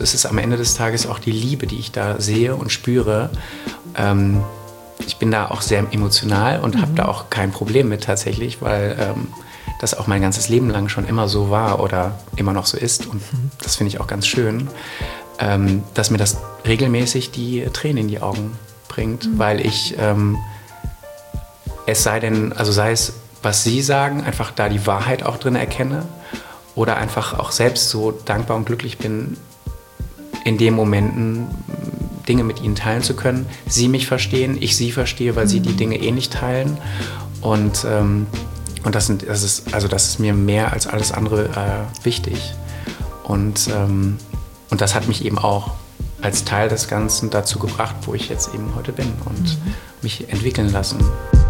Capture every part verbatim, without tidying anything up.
Es ist am Ende des Tages auch die Liebe, die ich da sehe und spüre. Ähm, ich bin da auch sehr emotional und mhm. habe da auch kein Problem mit tatsächlich, weil ähm, das auch mein ganzes Leben lang schon immer so war oder immer noch so ist. Und mhm. das finde ich auch ganz schön, ähm, dass mir das regelmäßig die Tränen in die Augen bringt, mhm. weil ich, ähm, es sei denn, also sei es, was Sie sagen, einfach da die Wahrheit auch drin erkenne oder einfach auch selbst so dankbar und glücklich bin, in den Momenten Dinge mit ihnen teilen zu können. Sie mich verstehen, ich sie verstehe, weil mhm. sie die Dinge eh nicht teilen. Und, ähm, und das, sind, das, ist, also das ist mir mehr als alles andere äh, wichtig. Und, ähm, und das hat mich eben auch als Teil des Ganzen dazu gebracht, wo ich jetzt eben heute bin und mhm. mich entwickeln lassen.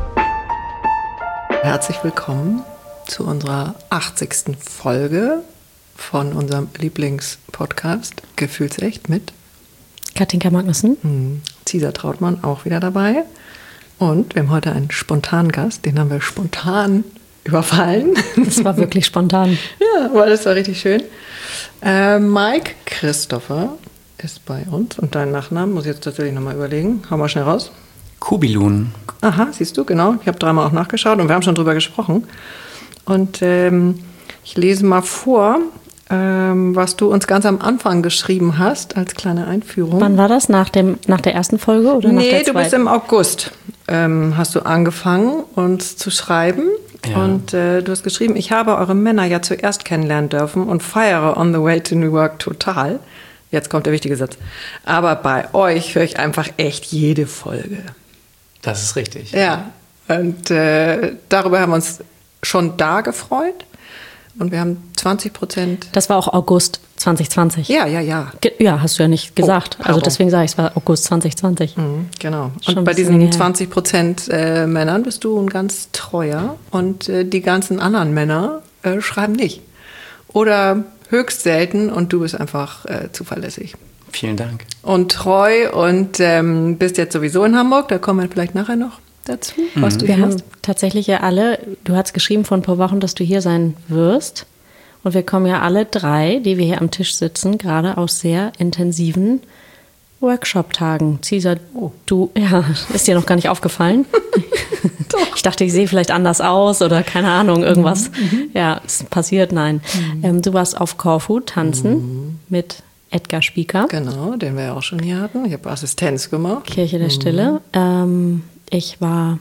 Herzlich willkommen zu unserer achtzigsten Folge von unserem Lieblingspodcast Gefühlsecht mit Katinka Magnussen. Hm. Cesar Trautmann auch wieder dabei. Und wir haben heute einen spontanen Gast, den haben wir spontan überfallen. Das war wirklich spontan. Ja, aber das war richtig schön. Äh, Mike Christopher ist bei uns. Und deinen Nachnamen muss ich jetzt tatsächlich nochmal überlegen. Hau mal schnell raus. Kubilun. Aha, siehst du, genau. Ich habe dreimal auch nachgeschaut und wir haben schon drüber gesprochen. Und ähm, ich lese mal vor, ähm, was du uns ganz am Anfang geschrieben hast, als kleine Einführung. Wann war das? Nach, dem, nach der ersten Folge oder nee, nach der zweiten? Nee, du bist im August. Ähm, hast du angefangen, uns zu schreiben. Ja. Und äh, du hast geschrieben, ich habe eure Männer ja zuerst kennenlernen dürfen und feiere On the Way to New Work total. Jetzt kommt der wichtige Satz. Aber bei euch höre ich einfach echt jede Folge. Das ist richtig. Ja, und äh, darüber haben wir uns schon da gefreut. Und wir haben zwanzig Prozent. Das war auch August zwanzig zwanzig. Ja, ja, ja. Ge- ja, hast du ja nicht gesagt. Oh, also deswegen sage ich, es war August zwanzig zwanzig. Mhm, genau. Schon und bei diesen zwanzig Prozent äh, Männern bist du ein ganz treuer. Und äh, die ganzen anderen Männer äh, schreiben nicht. Oder höchst selten und du bist einfach äh, zuverlässig. Vielen Dank. Und treu und ähm, bist jetzt sowieso in Hamburg. Da kommen wir vielleicht nachher noch dazu, mhm. was du wir hier haben hast. Tatsächlich ja alle, du hast geschrieben vor ein paar Wochen, dass du hier sein wirst. Und wir kommen ja alle drei, die wir hier am Tisch sitzen, gerade aus sehr intensiven Workshop-Tagen. Cesar, oh. du, ja, ist dir noch gar nicht aufgefallen? Ich dachte, ich sehe vielleicht anders aus oder keine Ahnung, irgendwas. Mhm. Ja, ist passiert, nein. Mhm. Ähm, du warst auf Korfu tanzen mhm. mit Edgar Spieker. Genau, den wir ja auch schon hier hatten. Ich habe Assistenz gemacht. Kirche der Stille. Mhm. Ähm, ich war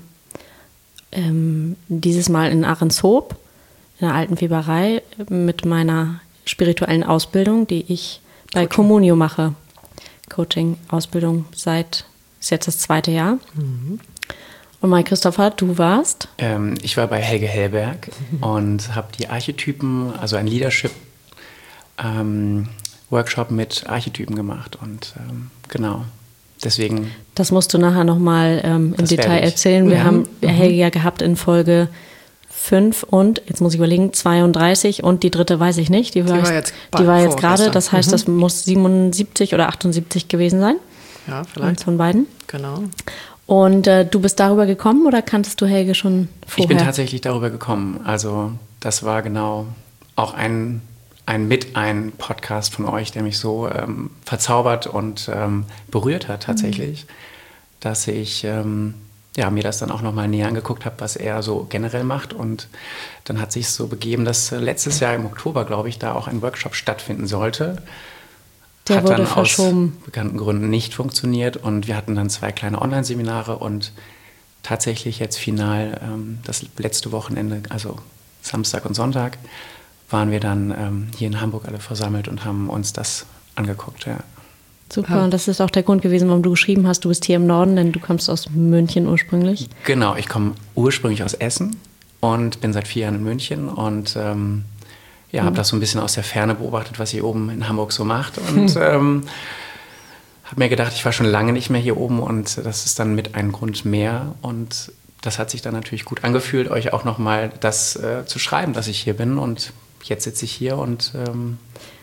ähm, dieses Mal in Ahrenshoop, in der alten Weberei, mit meiner spirituellen Ausbildung, die ich bei Coaching. Communio mache. Coaching-Ausbildung seit, ist jetzt das zweite Jahr. Mhm. Und Mike Christopher, du warst? Ähm, ich war bei Helge Hellberg mhm. und habe die Archetypen, also ein Leadership ähm, Workshop mit Archetypen gemacht und ähm, genau, deswegen... Das musst du nachher nochmal ähm, im Detail erzählen. Wir ja. haben mhm. Helge ja gehabt in Folge fünf und, jetzt muss ich überlegen, zweiunddreißig und die dritte weiß ich nicht. Die war, die war jetzt, die war jetzt gerade, das heißt, mhm. das muss siebenundsiebzig oder achtundsiebzig gewesen sein. Ja, vielleicht. Eins von beiden. Genau. Und äh, du bist darüber gekommen oder kanntest du Helge schon vorher? Ich bin tatsächlich darüber gekommen. Also das war genau auch ein... ein mit ein Podcast von euch, der mich so ähm, verzaubert und ähm, berührt hat tatsächlich, mhm. dass ich ähm, ja, mir das dann auch nochmal näher angeguckt habe, was er so generell macht. Und dann hat sich so begeben, dass äh, letztes Jahr im Oktober, glaube ich, da auch ein Workshop stattfinden sollte. Der hat wurde dann verschoben. Aus bekannten Gründen nicht funktioniert. Und wir hatten dann zwei kleine Online-Seminare und tatsächlich jetzt final ähm, das letzte Wochenende, also Samstag und Sonntag, waren wir dann ähm, hier in Hamburg alle versammelt und haben uns das angeguckt. Ja. Super, und das ist auch der Grund gewesen, warum du geschrieben hast, du bist hier im Norden, denn du kommst aus München ursprünglich. Genau, ich komme ursprünglich aus Essen und bin seit vier Jahren in München und ähm, ja, mhm. habe das so ein bisschen aus der Ferne beobachtet, was ihr oben in Hamburg so macht und mhm. ähm, habe mir gedacht, ich war schon lange nicht mehr hier oben und das ist dann mit ein Grund mehr und das hat sich dann natürlich gut angefühlt, euch auch nochmal das äh, zu schreiben, dass ich hier bin und jetzt sitze ich hier und... Ähm,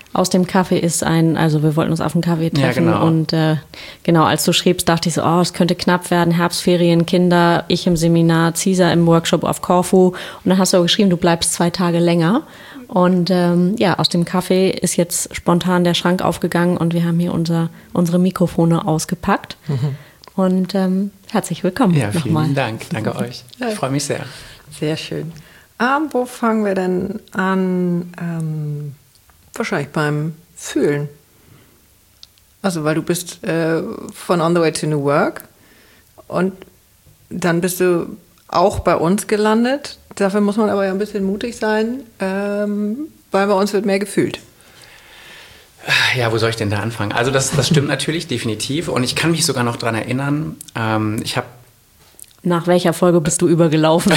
aus dem Kaffee ist ein, also wir wollten uns auf einen Kaffee treffen. Ja, genau. Und äh, genau, als du schriebst, dachte ich so, oh, es könnte knapp werden, Herbstferien, Kinder, ich im Seminar, Cesar im Workshop auf Korfu. Und dann hast du auch geschrieben, du bleibst zwei Tage länger. Und ähm, ja, aus dem Kaffee ist jetzt spontan der Schrank aufgegangen und wir haben hier unser, unsere Mikrofone ausgepackt. Mhm. Und ähm, herzlich willkommen ja, vielen nochmal. Dank, danke euch. Ich freue mich sehr. Sehr schön. Ähm, wo fangen wir denn an? Ähm, wahrscheinlich beim Fühlen. Also, weil du bist äh, von On the Way to New Work und dann bist du auch bei uns gelandet. Dafür muss man aber ja ein bisschen mutig sein, ähm, weil bei uns wird mehr gefühlt. Ja, wo soll ich denn da anfangen? Also das, das stimmt natürlich, definitiv. Und ich kann mich sogar noch dran erinnern, ähm, ich habe... Nach welcher Folge bist du übergelaufen?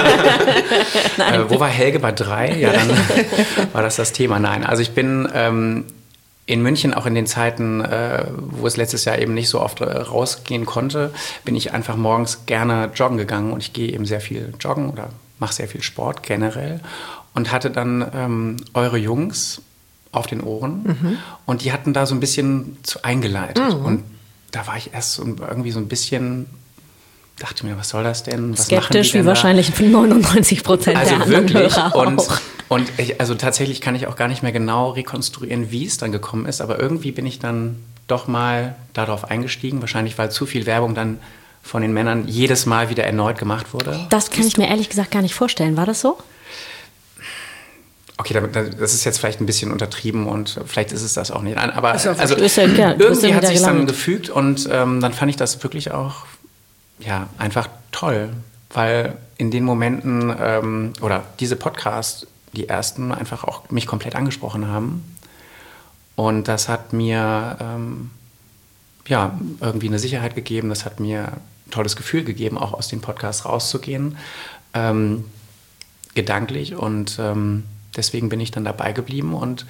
äh, wo war Helge bei drei? Ja, dann war das das Thema. Nein, also ich bin ähm, in München auch in den Zeiten, äh, wo es letztes Jahr eben nicht so oft rausgehen konnte, bin ich einfach morgens gerne joggen gegangen. Und ich gehe eben sehr viel joggen oder mache sehr viel Sport generell. Und hatte dann ähm, eure Jungs auf den Ohren. Mhm. Und die hatten da so ein bisschen zu eingeleitet. Mhm. Und da war ich erst so, irgendwie so ein bisschen... dachte mir, was soll das denn? Was skeptisch, wie wahrscheinlich neunundneunzig Prozent also der anderen wirklich. Hörer und, auch. Und ich, also tatsächlich kann ich auch gar nicht mehr genau rekonstruieren, wie es dann gekommen ist, aber irgendwie bin ich dann doch mal darauf eingestiegen, wahrscheinlich weil zu viel Werbung dann von den Männern jedes Mal wieder erneut gemacht wurde. Das kann ich mir ehrlich gesagt gar nicht vorstellen. War das so? Okay, das ist jetzt vielleicht ein bisschen untertrieben und vielleicht ist es das auch nicht. Aber also, also, ja, ja, irgendwie hat sich dann gefügt und ähm, dann fand ich das wirklich auch ja, einfach toll, weil in den Momenten ähm, oder diese Podcasts, die ersten, einfach auch mich komplett angesprochen haben. Und das hat mir ähm, ja, irgendwie eine Sicherheit gegeben, das hat mir ein tolles Gefühl gegeben, auch aus den Podcasts rauszugehen, ähm, gedanklich. Und ähm, deswegen bin ich dann dabei geblieben. Und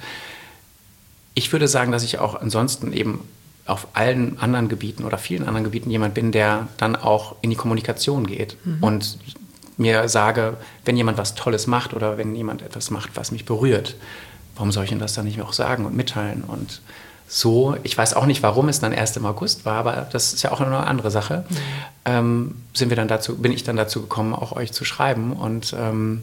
ich würde sagen, dass ich auch ansonsten eben auf allen anderen Gebieten oder vielen anderen Gebieten jemand bin, der dann auch in die Kommunikation geht mhm. und mir sage, wenn jemand was Tolles macht oder wenn jemand etwas macht, was mich berührt, warum soll ich ihm das dann nicht auch sagen und mitteilen? Und so, ich weiß auch nicht, warum es dann erst im August war, aber das ist ja auch eine andere Sache, mhm. ähm, sind wir dann dazu, bin ich dann dazu gekommen, auch euch zu schreiben und ähm,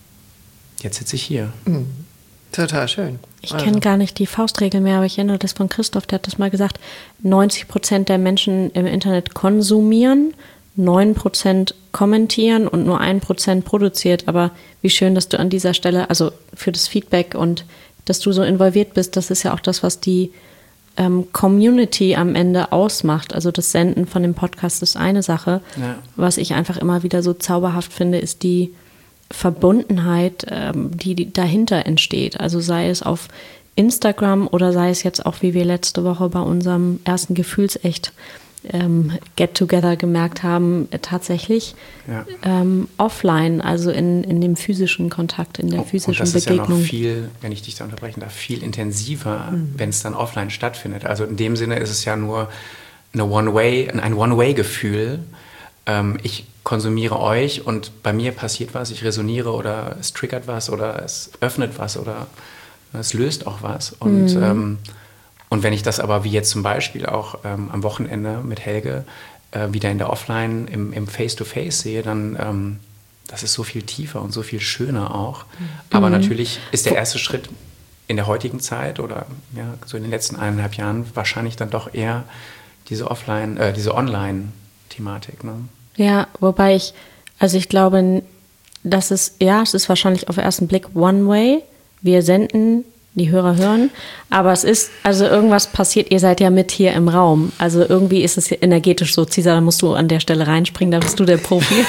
jetzt sitze ich hier. Mhm. Total schön. Ich also. kenne gar nicht die Faustregel mehr, aber ich erinnere das von Christoph, der hat das mal gesagt, neunzig Prozent der Menschen im Internet konsumieren, neun Prozent kommentieren und nur ein Prozent produziert. Aber wie schön, dass du an dieser Stelle, also für das Feedback und dass du so involviert bist, das ist ja auch das, was die ähm, Community am Ende ausmacht. Also das Senden von dem Podcast ist eine Sache. Ja. Was ich einfach immer wieder so zauberhaft finde, ist die Verbundenheit, ähm, die, die dahinter entsteht. Also sei es auf Instagram oder sei es jetzt auch, wie wir letzte Woche bei unserem ersten Gefühlsecht ähm, Get-Together gemerkt haben, äh, tatsächlich ja. ähm, offline, also in, in dem physischen Kontakt, in der physischen und das Begegnung. Ist ja noch viel, wenn ich dich da unterbrechen darf, viel intensiver, mhm. wenn es dann offline stattfindet. Also in dem Sinne ist es ja nur eine One-Way, ein One-Way-Gefühl. Ähm, ich konsumiere euch und bei mir passiert was, ich resoniere oder es triggert was oder es öffnet was oder es löst auch was. Und, mhm. ähm, und wenn ich das aber wie jetzt zum Beispiel auch ähm, am Wochenende mit Helge äh, wieder in der Offline im, im Face-to-Face sehe, dann ähm, das ist so viel tiefer und so viel schöner auch. Mhm. Aber natürlich ist der erste Schritt in der heutigen Zeit oder ja, so in den letzten eineinhalb Jahren wahrscheinlich dann doch eher diese Offline, äh, diese Online-Thematik, ne? Ja, wobei ich, also ich glaube, das ist, ja, es ist wahrscheinlich auf den ersten Blick one way. Wir senden, die Hörer hören, aber es ist, also irgendwas passiert, ihr seid ja mit hier im Raum. Also irgendwie ist es energetisch so, Cesar, da musst du an der Stelle reinspringen, da bist du der Profi.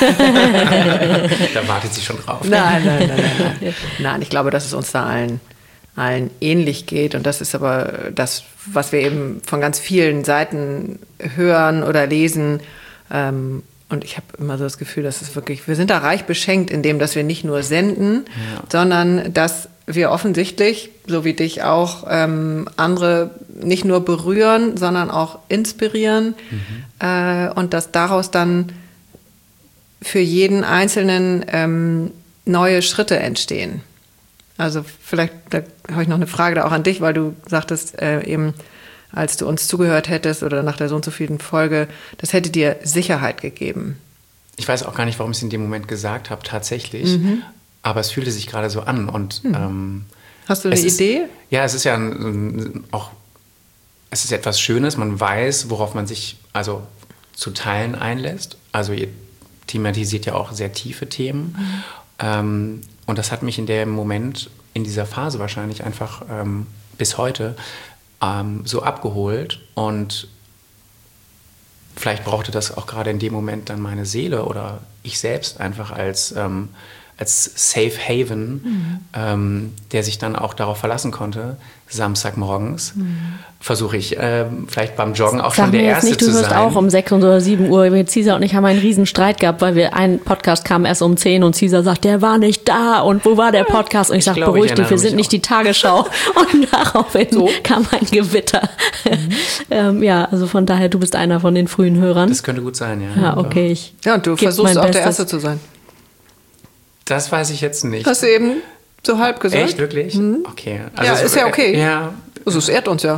Da wartet sie schon drauf. Nein, nein, nein, nein, nein. Nein, ich glaube, dass es uns da allen, allen ähnlich geht und das ist aber das, was wir eben von ganz vielen Seiten hören oder lesen, ähm, und ich habe immer so das Gefühl, dass es wirklich, wir sind da reich beschenkt, indem, dass wir nicht nur senden, ja. sondern dass wir offensichtlich, so wie dich auch, ähm, andere nicht nur berühren, sondern auch inspirieren mhm. äh, und dass daraus dann für jeden Einzelnen ähm, neue Schritte entstehen. Also vielleicht, da habe ich noch eine Frage da auch an dich, weil du sagtest äh, eben, als du uns zugehört hättest oder nach der so und so vielen Folge, das hätte dir Sicherheit gegeben. Ich weiß auch gar nicht, warum ich es in dem Moment gesagt habe, tatsächlich. Mhm. Aber es fühlte sich gerade so an. Und, mhm. ähm, Hast du eine Idee? Ist, ja, es ist ja ein, auch, es ist etwas Schönes. Man weiß, worauf man sich also zu teilen einlässt. Also ihr thematisiert ja auch sehr tiefe Themen. Mhm. Ähm, und das hat mich in dem Moment, in dieser Phase wahrscheinlich einfach ähm, bis heute ähm, so abgeholt. Und vielleicht brauchte das auch gerade in dem Moment dann meine Seele oder ich selbst einfach als, ähm, als Safe Haven, mhm. ähm, der sich dann auch darauf verlassen konnte. Samstagmorgens mhm. versuche ich äh, vielleicht beim Joggen auch Sag schon der mir Erste nicht, zu sein. Du hörst auch um sechs oder sieben Uhr. Cesar und ich haben einen riesen Streit gehabt, weil wir ein Podcast kam erst um zehn und Cesar sagt, der war nicht da und wo war der Podcast? Und ich, ich sage, beruhig dich, wir sind nicht die Tagesschau. Und daraufhin so. kam ein Gewitter. Mhm. ähm, ja, also von daher, du bist einer von den frühen Hörern. Das könnte gut sein, ja. Ja, okay. Ich ja, und du versuchst auch Bestes. der Erste zu sein. Das weiß ich jetzt nicht. Hast du eben so halb gesagt? Echt, wirklich? Mhm. Okay. Also ja, ist ja okay. Ja. Also es ehrt uns ja.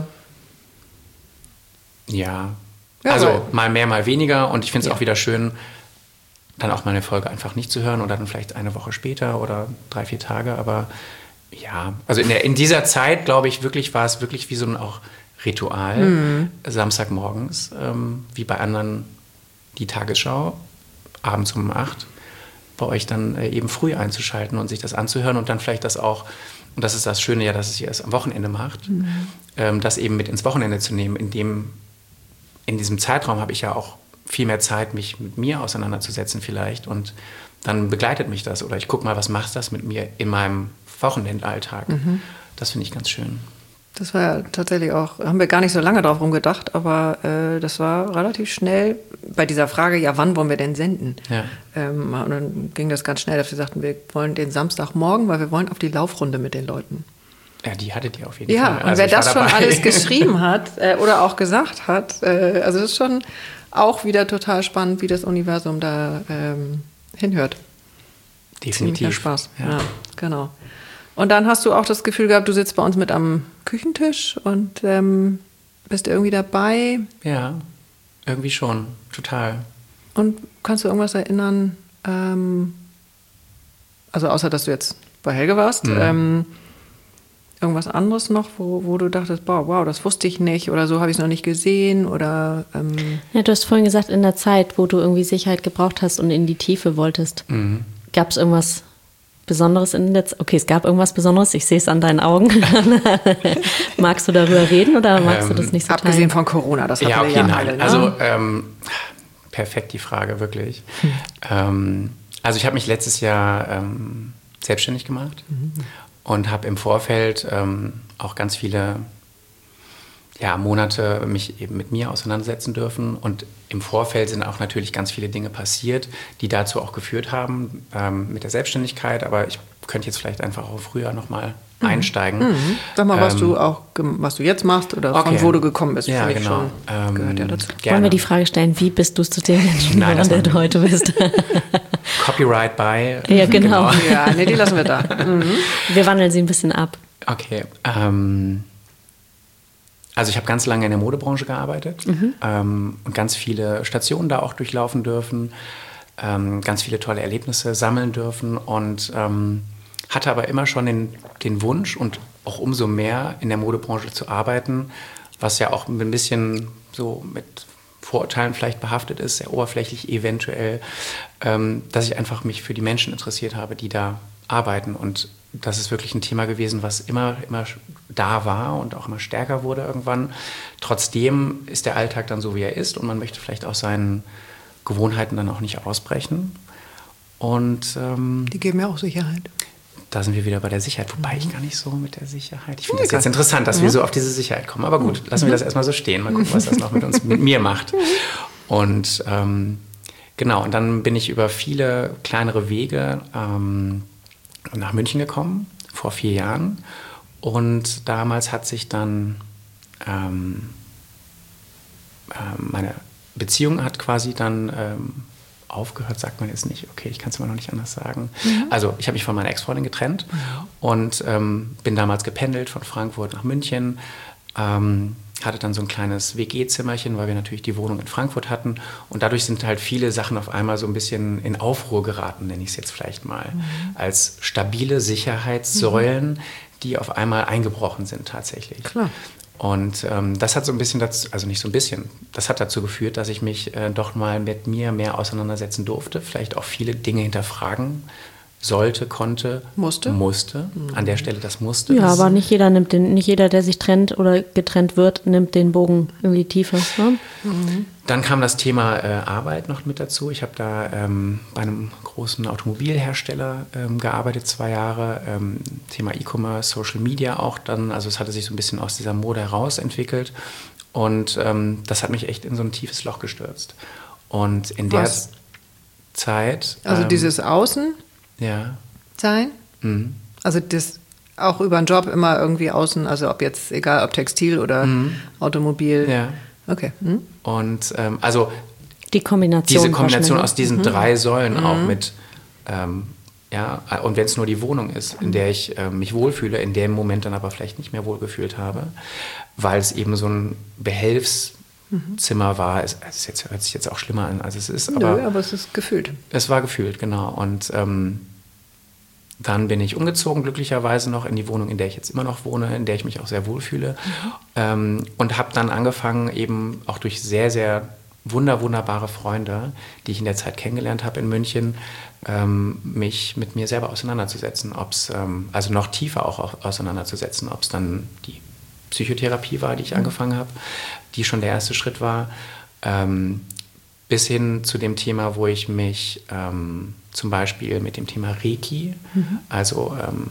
Ja. ja also weil, mal mehr, mal weniger. Und ich finde es ja. auch wieder schön, dann auch mal eine Folge einfach nicht zu hören oder dann vielleicht eine Woche später oder drei, vier Tage. Aber ja, also in, der, in dieser Zeit, glaube ich, wirklich war es wirklich wie so ein auch Ritual. Mhm. Samstagmorgens, ähm, wie bei anderen die Tagesschau, abends um acht. Bei euch dann äh, eben früh einzuschalten und sich das anzuhören und dann vielleicht das auch, und das ist das Schöne ja, dass es ihr es am Wochenende macht, mhm. ähm, das eben mit ins Wochenende zu nehmen. In, dem, in diesem Zeitraum habe ich ja auch viel mehr Zeit, mich mit mir auseinanderzusetzen vielleicht und dann begleitet mich das oder ich gucke mal, was macht das mit mir in meinem Wochenendalltag. Mhm. Das finde ich ganz schön. Das war ja tatsächlich auch, haben wir gar nicht so lange drauf rumgedacht, aber äh, das war relativ schnell bei dieser Frage, ja, wann wollen wir denn senden? Ja. Ähm, und dann ging das ganz schnell, dass wir sagten, wir wollen den Samstagmorgen, weil wir wollen auf die Laufrunde mit den Leuten. Ja, die hattet ihr auf jeden ja, Fall. Ja, und also wer das schon alles geschrieben hat äh, oder auch gesagt hat, äh, also das ist schon auch wieder total spannend, wie das Universum da ähm, hinhört. Definitiv. Ziemlicher Spaß, ja. ja, genau. Und dann hast du auch das Gefühl gehabt, du sitzt bei uns mit am Küchentisch und ähm, bist irgendwie dabei. Ja, irgendwie schon, total. Und kannst du irgendwas erinnern, ähm, also außer, dass du jetzt bei Helge warst, mhm. ähm, irgendwas anderes noch, wo, wo du dachtest, boah, wow, das wusste ich nicht oder so habe ich es noch nicht gesehen oder... Ähm ja, du hast vorhin gesagt, in der Zeit, wo du irgendwie Sicherheit gebraucht hast und in die Tiefe wolltest, mhm. gab es irgendwas Besonderes in der Zeit? Okay, es gab irgendwas Besonderes, ich sehe es an deinen Augen. Magst du darüber reden oder magst ähm, du das nicht so abgesehen teilen? von Corona, das hatten ja, okay, wir ja nein. alle. Ne? Also ähm, perfekt die Frage, wirklich. Hm. Ähm, also ich habe mich letztes Jahr ähm, selbstständig gemacht mhm. und habe im Vorfeld ähm, auch ganz viele ja, Monate mich eben mit mir auseinandersetzen dürfen. Und im Vorfeld sind auch natürlich ganz viele Dinge passiert, die dazu auch geführt haben ähm, mit der Selbstständigkeit. Aber ich könnte jetzt vielleicht einfach auch früher nochmal mhm. einsteigen. Mhm. Sag mal, was ähm, du auch, was du jetzt machst oder okay. von wo du gekommen bist. Ja, genau. Ähm, gehört ja dazu. Gerne. Wollen wir die Frage stellen, wie bist du zu dem Menschen geworden, der du heute bist? Copyright by. Ja, genau. genau. Ja, nee, die lassen wir da. Mhm. Wir wandeln sie ein bisschen ab. Okay, ähm... Also ich habe ganz lange in der Modebranche gearbeitet mhm. ähm, und ganz viele Stationen da auch durchlaufen dürfen, ähm, ganz viele tolle Erlebnisse sammeln dürfen und ähm, hatte aber immer schon den, den Wunsch und auch umso mehr in der Modebranche zu arbeiten, was ja auch ein bisschen so mit Vorurteilen vielleicht behaftet ist, sehr oberflächlich eventuell, ähm, dass ich einfach mich für die Menschen interessiert habe, die da arbeiten und das ist wirklich ein Thema gewesen, was immer, immer da war und auch immer stärker wurde irgendwann. Trotzdem ist der Alltag dann so, wie er ist und man möchte vielleicht aus seinen Gewohnheiten dann auch nicht ausbrechen. Und ähm, die geben ja auch Sicherheit. Da sind wir wieder bei der Sicherheit, wobei mhm. ich gar nicht so mit der Sicherheit. Ich finde das jetzt interessant, dass ja. wir so auf diese Sicherheit kommen. Aber gut, lassen wir das erstmal so stehen. Mal gucken, was das noch mit uns, mit mir macht. Und ähm, genau, und dann bin ich über viele kleinere Wege ähm, nach München gekommen, vor vier Jahren. Und damals hat sich dann ähm, äh, meine Beziehung hat quasi dann ähm, aufgehört, sagt man jetzt nicht. Okay, ich kann es immer noch nicht anders sagen. Mhm. Also ich habe mich von meiner Ex-Freundin getrennt mhm. und ähm, bin damals gependelt von Frankfurt nach München. Ähm, hatte dann so ein kleines W G-Zimmerchen, weil wir natürlich die Wohnung in Frankfurt hatten. Und dadurch sind halt viele Sachen auf einmal so ein bisschen in Aufruhr geraten, nenne ich es jetzt vielleicht mal. Mhm. Als stabile Sicherheitssäulen, mhm. die auf einmal eingebrochen sind tatsächlich. Klar. Und ähm, das hat so ein bisschen dazu, also nicht so ein bisschen, das hat dazu geführt, dass ich mich äh, doch mal mit mir mehr auseinandersetzen durfte, vielleicht auch viele Dinge hinterfragen sollte, konnte, musste. musste. Mhm. An der Stelle das musste. Ja, das aber nicht jeder nimmt den, nicht jeder, der sich trennt oder getrennt wird, nimmt den Bogen in die Tiefe. Ne? Mhm. Dann kam das Thema äh, Arbeit noch mit dazu. Ich habe da ähm, bei einem großen Automobilhersteller ähm, gearbeitet, zwei Jahre. Ähm, Thema E-Commerce, Social Media auch dann. Also es hatte sich so ein bisschen aus dieser Mode heraus entwickelt. Und ähm, das hat mich echt in so ein tiefes Loch gestürzt. Und in Was? der Zeit... Also ähm, dieses Außen... Ja. sein. Mhm. Also das auch über einen Job immer irgendwie außen, also ob jetzt, egal ob Textil oder mhm. Automobil. Ja. Okay. Mhm. Und ähm, also die Kombination. Diese Kombination aus diesen mhm. drei Säulen mhm. auch mit, ähm, ja, und wenn es nur die Wohnung ist, in der ich äh, mich wohlfühle, in dem Moment dann aber vielleicht nicht mehr wohlgefühlt habe, weil es eben so ein Behelfszimmer war. Es, es jetzt, hört sich jetzt auch schlimmer an, als es ist. Aber, Nö, aber es ist gefühlt. Es war gefühlt, genau. Und ähm, dann bin ich umgezogen, glücklicherweise noch in die Wohnung, in der ich jetzt immer noch wohne, in der ich mich auch sehr wohlfühle. Mhm. Ähm, und habe dann angefangen, eben auch durch sehr, sehr wunder, wunderbare Freunde, die ich in der Zeit kennengelernt habe in München, ähm, mich mit mir selber auseinanderzusetzen. Ob's, ähm, also noch tiefer auch auseinanderzusetzen, ob es dann die Psychotherapie war, die ich mhm. angefangen habe, die schon der erste Schritt war, ähm, bis hin zu dem Thema, wo ich mich ähm, zum Beispiel mit dem Thema Reiki, mhm. also ähm,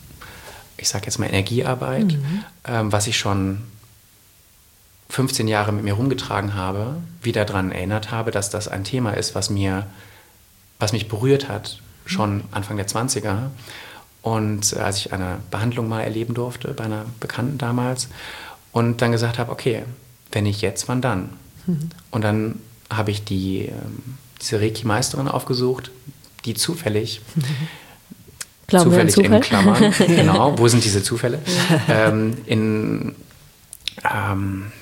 ich sage jetzt mal Energiearbeit, mhm. ähm, was ich schon fünfzehn Jahre mit mir rumgetragen habe, wieder daran erinnert habe, dass das ein Thema ist, was mir, was mich berührt hat, schon Anfang der zwanziger. Und äh, als ich eine Behandlung mal erleben durfte, bei einer Bekannten damals, und dann gesagt habe, okay, wenn nicht jetzt, wann dann? Mhm. Und dann habe ich die, ähm, diese Reiki-Meisterin aufgesucht, die zufällig, mhm. zufällig in Klammern, genau, wo sind diese Zufälle, ähm, in, ähm,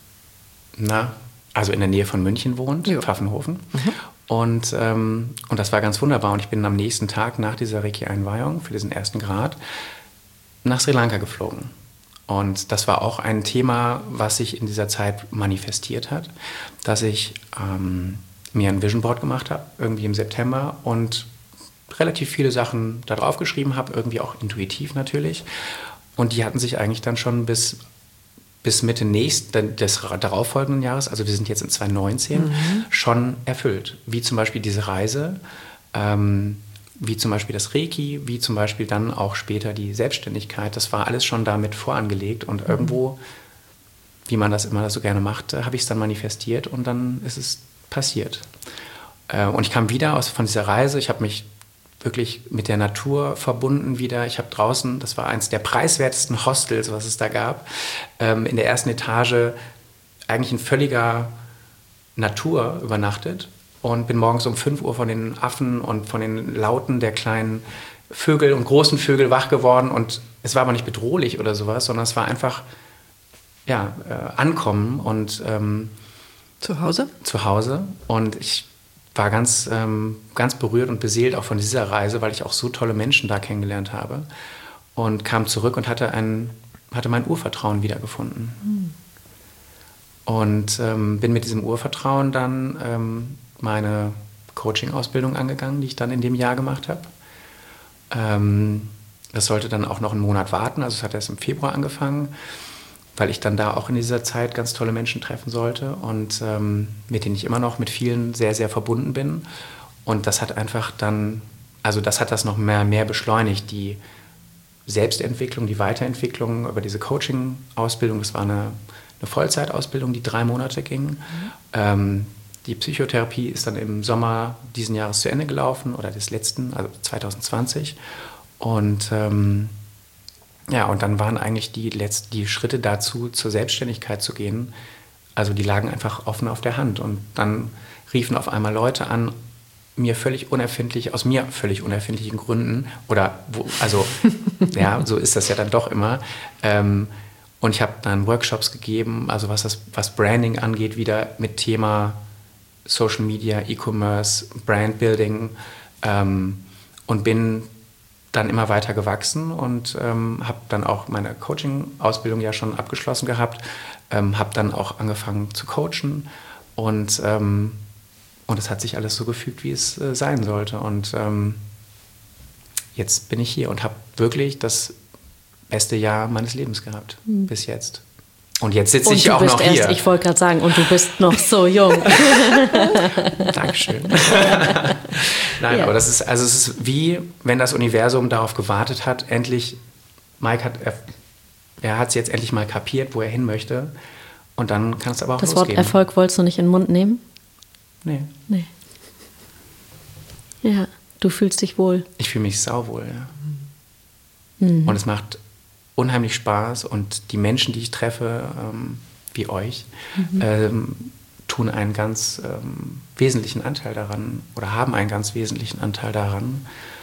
na, also in der Nähe von München wohnt, jo. Pfaffenhofen. Mhm. Und, ähm, und das war ganz wunderbar. Und ich bin am nächsten Tag nach dieser Reiki-Einweihung für diesen ersten Grad nach Sri Lanka geflogen. Und das war auch ein Thema, was sich in dieser Zeit manifestiert hat, dass ich ähm, mir ein Vision Board gemacht habe, irgendwie im September, und relativ viele Sachen da drauf geschrieben habe, irgendwie auch intuitiv natürlich. Und die hatten sich eigentlich dann schon bis, bis Mitte nächsten, des darauffolgenden Jahres, also wir sind jetzt in zwanzig neunzehn, mhm. schon erfüllt. Wie zum Beispiel diese Reise, ähm, wie zum Beispiel das Reiki, wie zum Beispiel dann auch später die Selbstständigkeit. Das war alles schon damit vorangelegt und mhm. irgendwo, wie man das immer so gerne macht, habe ich es dann manifestiert und dann ist es passiert. Äh, und ich kam wieder aus, von dieser Reise, ich habe mich wirklich mit der Natur verbunden wieder. Ich habe draußen, das war eins der preiswertesten Hostels, was es da gab, ähm, in der ersten Etage eigentlich in völliger Natur übernachtet. Und bin morgens um fünf Uhr von den Affen und von den Lauten der kleinen Vögel und großen Vögel wach geworden. Und es war aber nicht bedrohlich oder sowas, sondern es war einfach ja, äh, Ankommen und ähm, zu Hause? Zu Hause. Und ich war ganz, ähm, ganz berührt und beseelt auch von dieser Reise, weil ich auch so tolle Menschen da kennengelernt habe. Und kam zurück und hatte, ein, hatte mein Urvertrauen wiedergefunden. Mhm. Und ähm, bin mit diesem Urvertrauen dann ähm, meine Coaching-Ausbildung angegangen, die ich dann in dem Jahr gemacht habe. Ähm, das sollte dann auch noch einen Monat warten, also es hat erst im Februar angefangen, weil ich dann da auch in dieser Zeit ganz tolle Menschen treffen sollte und ähm, mit denen ich immer noch mit vielen sehr, sehr verbunden bin. Und das hat einfach dann, also das hat das noch mehr, mehr beschleunigt, die Selbstentwicklung, die Weiterentwicklung über diese Coaching-Ausbildung. Das war eine, eine Vollzeitausbildung, die drei Monate ging. Mhm. Ähm, Die Psychotherapie ist dann im Sommer diesen Jahres zu Ende gelaufen oder des letzten, also zwanzig zwanzig. Und ähm, ja, und dann waren eigentlich die, letzten, die Schritte dazu, zur Selbstständigkeit zu gehen, also die lagen einfach offen auf der Hand. Und dann riefen auf einmal Leute an mir völlig unerfindlich, aus mir völlig unerfindlichen Gründen, oder wo, also ja, so ist das ja dann doch immer. Ähm, und ich habe dann Workshops gegeben, also was das, was Branding angeht, wieder mit Thema Social Media, E-Commerce, Brandbuilding, ähm, und bin dann immer weiter gewachsen und ähm, habe dann auch meine Coaching-Ausbildung ja schon abgeschlossen gehabt, ähm, habe dann auch angefangen zu coachen und ähm, und es hat sich alles so gefügt, wie es äh, sein sollte. Und ähm, jetzt bin ich hier und habe wirklich das beste Jahr meines Lebens gehabt, mhm. bis jetzt. Und jetzt sitze ich auch noch erst, hier. Ich wollte gerade sagen, und du bist noch so jung. Dankeschön. Nein, ja. aber das ist, also es ist wie, wenn das Universum darauf gewartet hat, endlich, Mike hat, er, er hat es jetzt endlich mal kapiert, wo er hin möchte. Und dann kann es aber auch das losgehen. Das Wort Erfolg wolltest du nicht in den Mund nehmen? Nee. Nee. Ja, du fühlst dich wohl. Ich fühle mich sauwohl, ja. Mhm. Und es macht unheimlich Spaß und die Menschen, die ich treffe, ähm, wie euch, mhm. ähm, tun einen ganz ähm, wesentlichen Anteil daran oder haben einen ganz wesentlichen Anteil daran.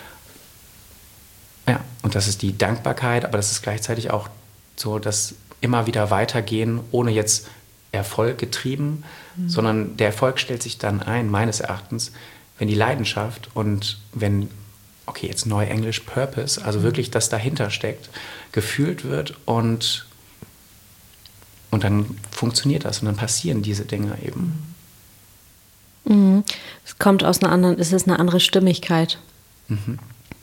Ja, und das ist die Dankbarkeit, aber das ist gleichzeitig auch so, dass immer wieder weitergehen, ohne jetzt Erfolg getrieben, mhm. sondern der Erfolg stellt sich dann ein, meines Erachtens, wenn die Leidenschaft und wenn, okay, jetzt Neuenglisch Purpose, also wirklich das dahinter steckt, gefühlt wird und, und dann funktioniert das und dann passieren diese Dinge eben. Mhm. Es kommt aus einer anderen, es ist eine andere Stimmigkeit, mhm.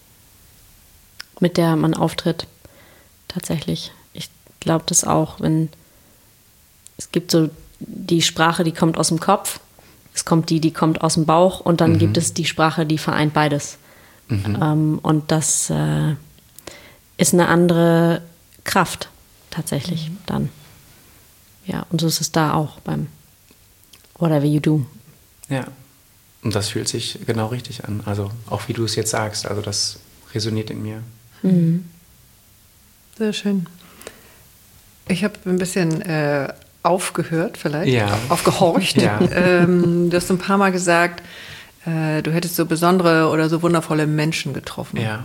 mit der man auftritt, tatsächlich. Ich glaube das auch, wenn es gibt so die Sprache, die kommt aus dem Kopf, es kommt die, die kommt aus dem Bauch und dann mhm. gibt es die Sprache, die vereint beides. Mhm. Ähm, und das äh, ist eine andere Kraft tatsächlich mhm. dann. Ja, und so ist es da auch beim Whatever You Do. Ja, und das fühlt sich genau richtig an. Also auch wie du es jetzt sagst, also das resoniert in mir. Mhm. Sehr schön. Ich habe ein bisschen äh, aufgehört vielleicht, ja. aufgehorcht. Ja. Ähm, du hast ein paar Mal gesagt, äh, du hättest so besondere oder so wundervolle Menschen getroffen. Ja.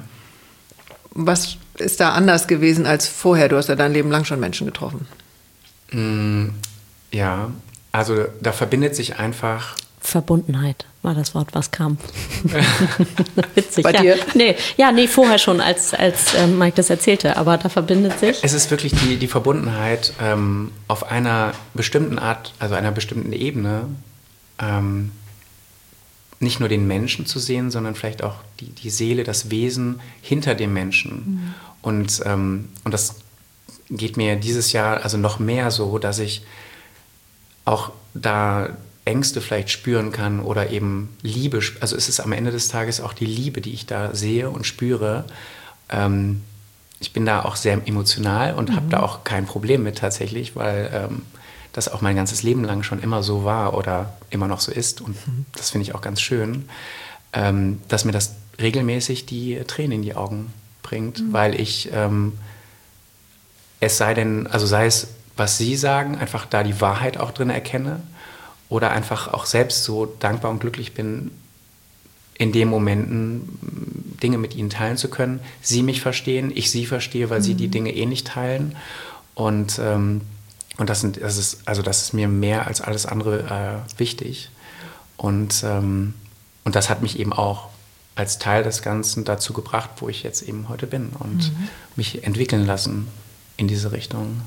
Was ist da anders gewesen als vorher? Du hast ja dein Leben lang schon Menschen getroffen. Mm, ja, also da verbindet sich einfach... Verbundenheit war das Wort, was kam. Witzig. Bei ja. dir? Nee, ja, nee, vorher schon, als, als ähm, Mike das erzählte, aber da verbindet sich. Es ist wirklich die, die Verbundenheit ähm, auf einer bestimmten Art, also einer bestimmten Ebene, ähm, nicht nur den Menschen zu sehen, sondern vielleicht auch die, die Seele, das Wesen hinter dem Menschen. Mhm. Und, ähm, und das geht mir dieses Jahr also noch mehr so, dass ich auch da Ängste vielleicht spüren kann oder eben Liebe. Also es ist am Ende des Tages auch die Liebe, die ich da sehe und spüre. Ähm, ich bin da auch sehr emotional und mhm. habe da auch kein Problem mit tatsächlich, weil ähm, das auch mein ganzes Leben lang schon immer so war oder immer noch so ist. Und mhm. das finde ich auch ganz schön, ähm, dass mir das regelmäßig die Tränen in die Augen bringt, mhm. weil ich ähm, es sei denn, also sei es, was Sie sagen, einfach da die Wahrheit auch drin erkenne oder einfach auch selbst so dankbar und glücklich bin, in den Momenten Dinge mit Ihnen teilen zu können. Sie mich verstehen, ich Sie verstehe, weil mhm. Sie die Dinge ähnlich teilen. Und, ähm, und das, sind, das, ist, also das ist mir mehr als alles andere äh, wichtig. Und, ähm, und das hat mich eben auch als Teil des Ganzen dazu gebracht, wo ich jetzt eben heute bin und mhm. mich entwickeln lassen in diese Richtung.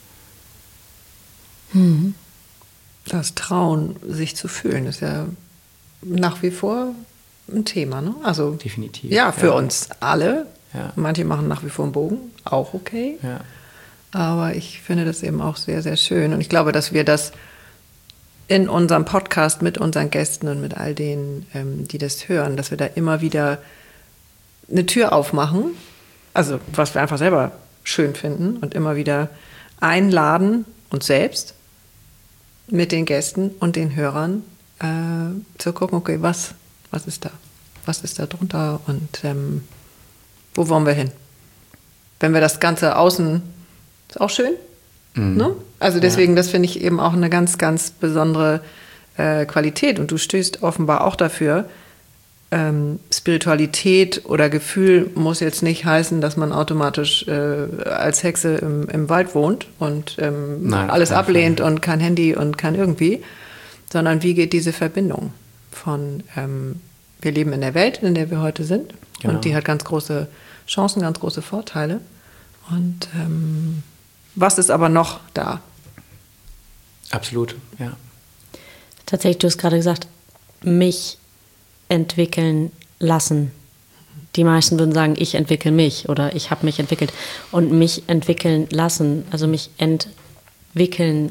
Mhm. Das Trauen, sich zu fühlen, ist ja nach wie vor ein Thema, ne? Also definitiv. Ja, für ja. uns alle. Ja. Manche machen nach wie vor einen Bogen, auch okay. Ja. Aber ich finde das eben auch sehr, sehr schön. Und ich glaube, dass wir das in unserem Podcast mit unseren Gästen und mit all denen, ähm, die das hören, dass wir da immer wieder eine Tür aufmachen. Also was wir einfach selber schön finden und immer wieder einladen, uns selbst mit den Gästen und den Hörern äh, zu gucken, okay, was, was ist da? Was ist da drunter und ähm, wo wollen wir hin? Wenn wir das Ganze außen, ist auch schön, mhm. ne? Also deswegen, ja. das finde ich eben auch eine ganz, ganz besondere äh, Qualität und du stößt offenbar auch dafür, ähm, Spiritualität oder Gefühl muss jetzt nicht heißen, dass man automatisch äh, als Hexe im, im Wald wohnt und ähm, Nein, alles ablehnt Fall. und kein Handy und kein irgendwie, sondern wie geht diese Verbindung von, ähm, wir leben in der Welt, in der wir heute sind, genau. Und die hat ganz große Chancen, ganz große Vorteile. Und ähm, was ist aber noch da? Absolut, ja. Tatsächlich, du hast gerade gesagt, mich entwickeln lassen. Die meisten würden sagen, ich entwickle mich oder ich habe mich entwickelt. Und mich entwickeln lassen, also mich entwickeln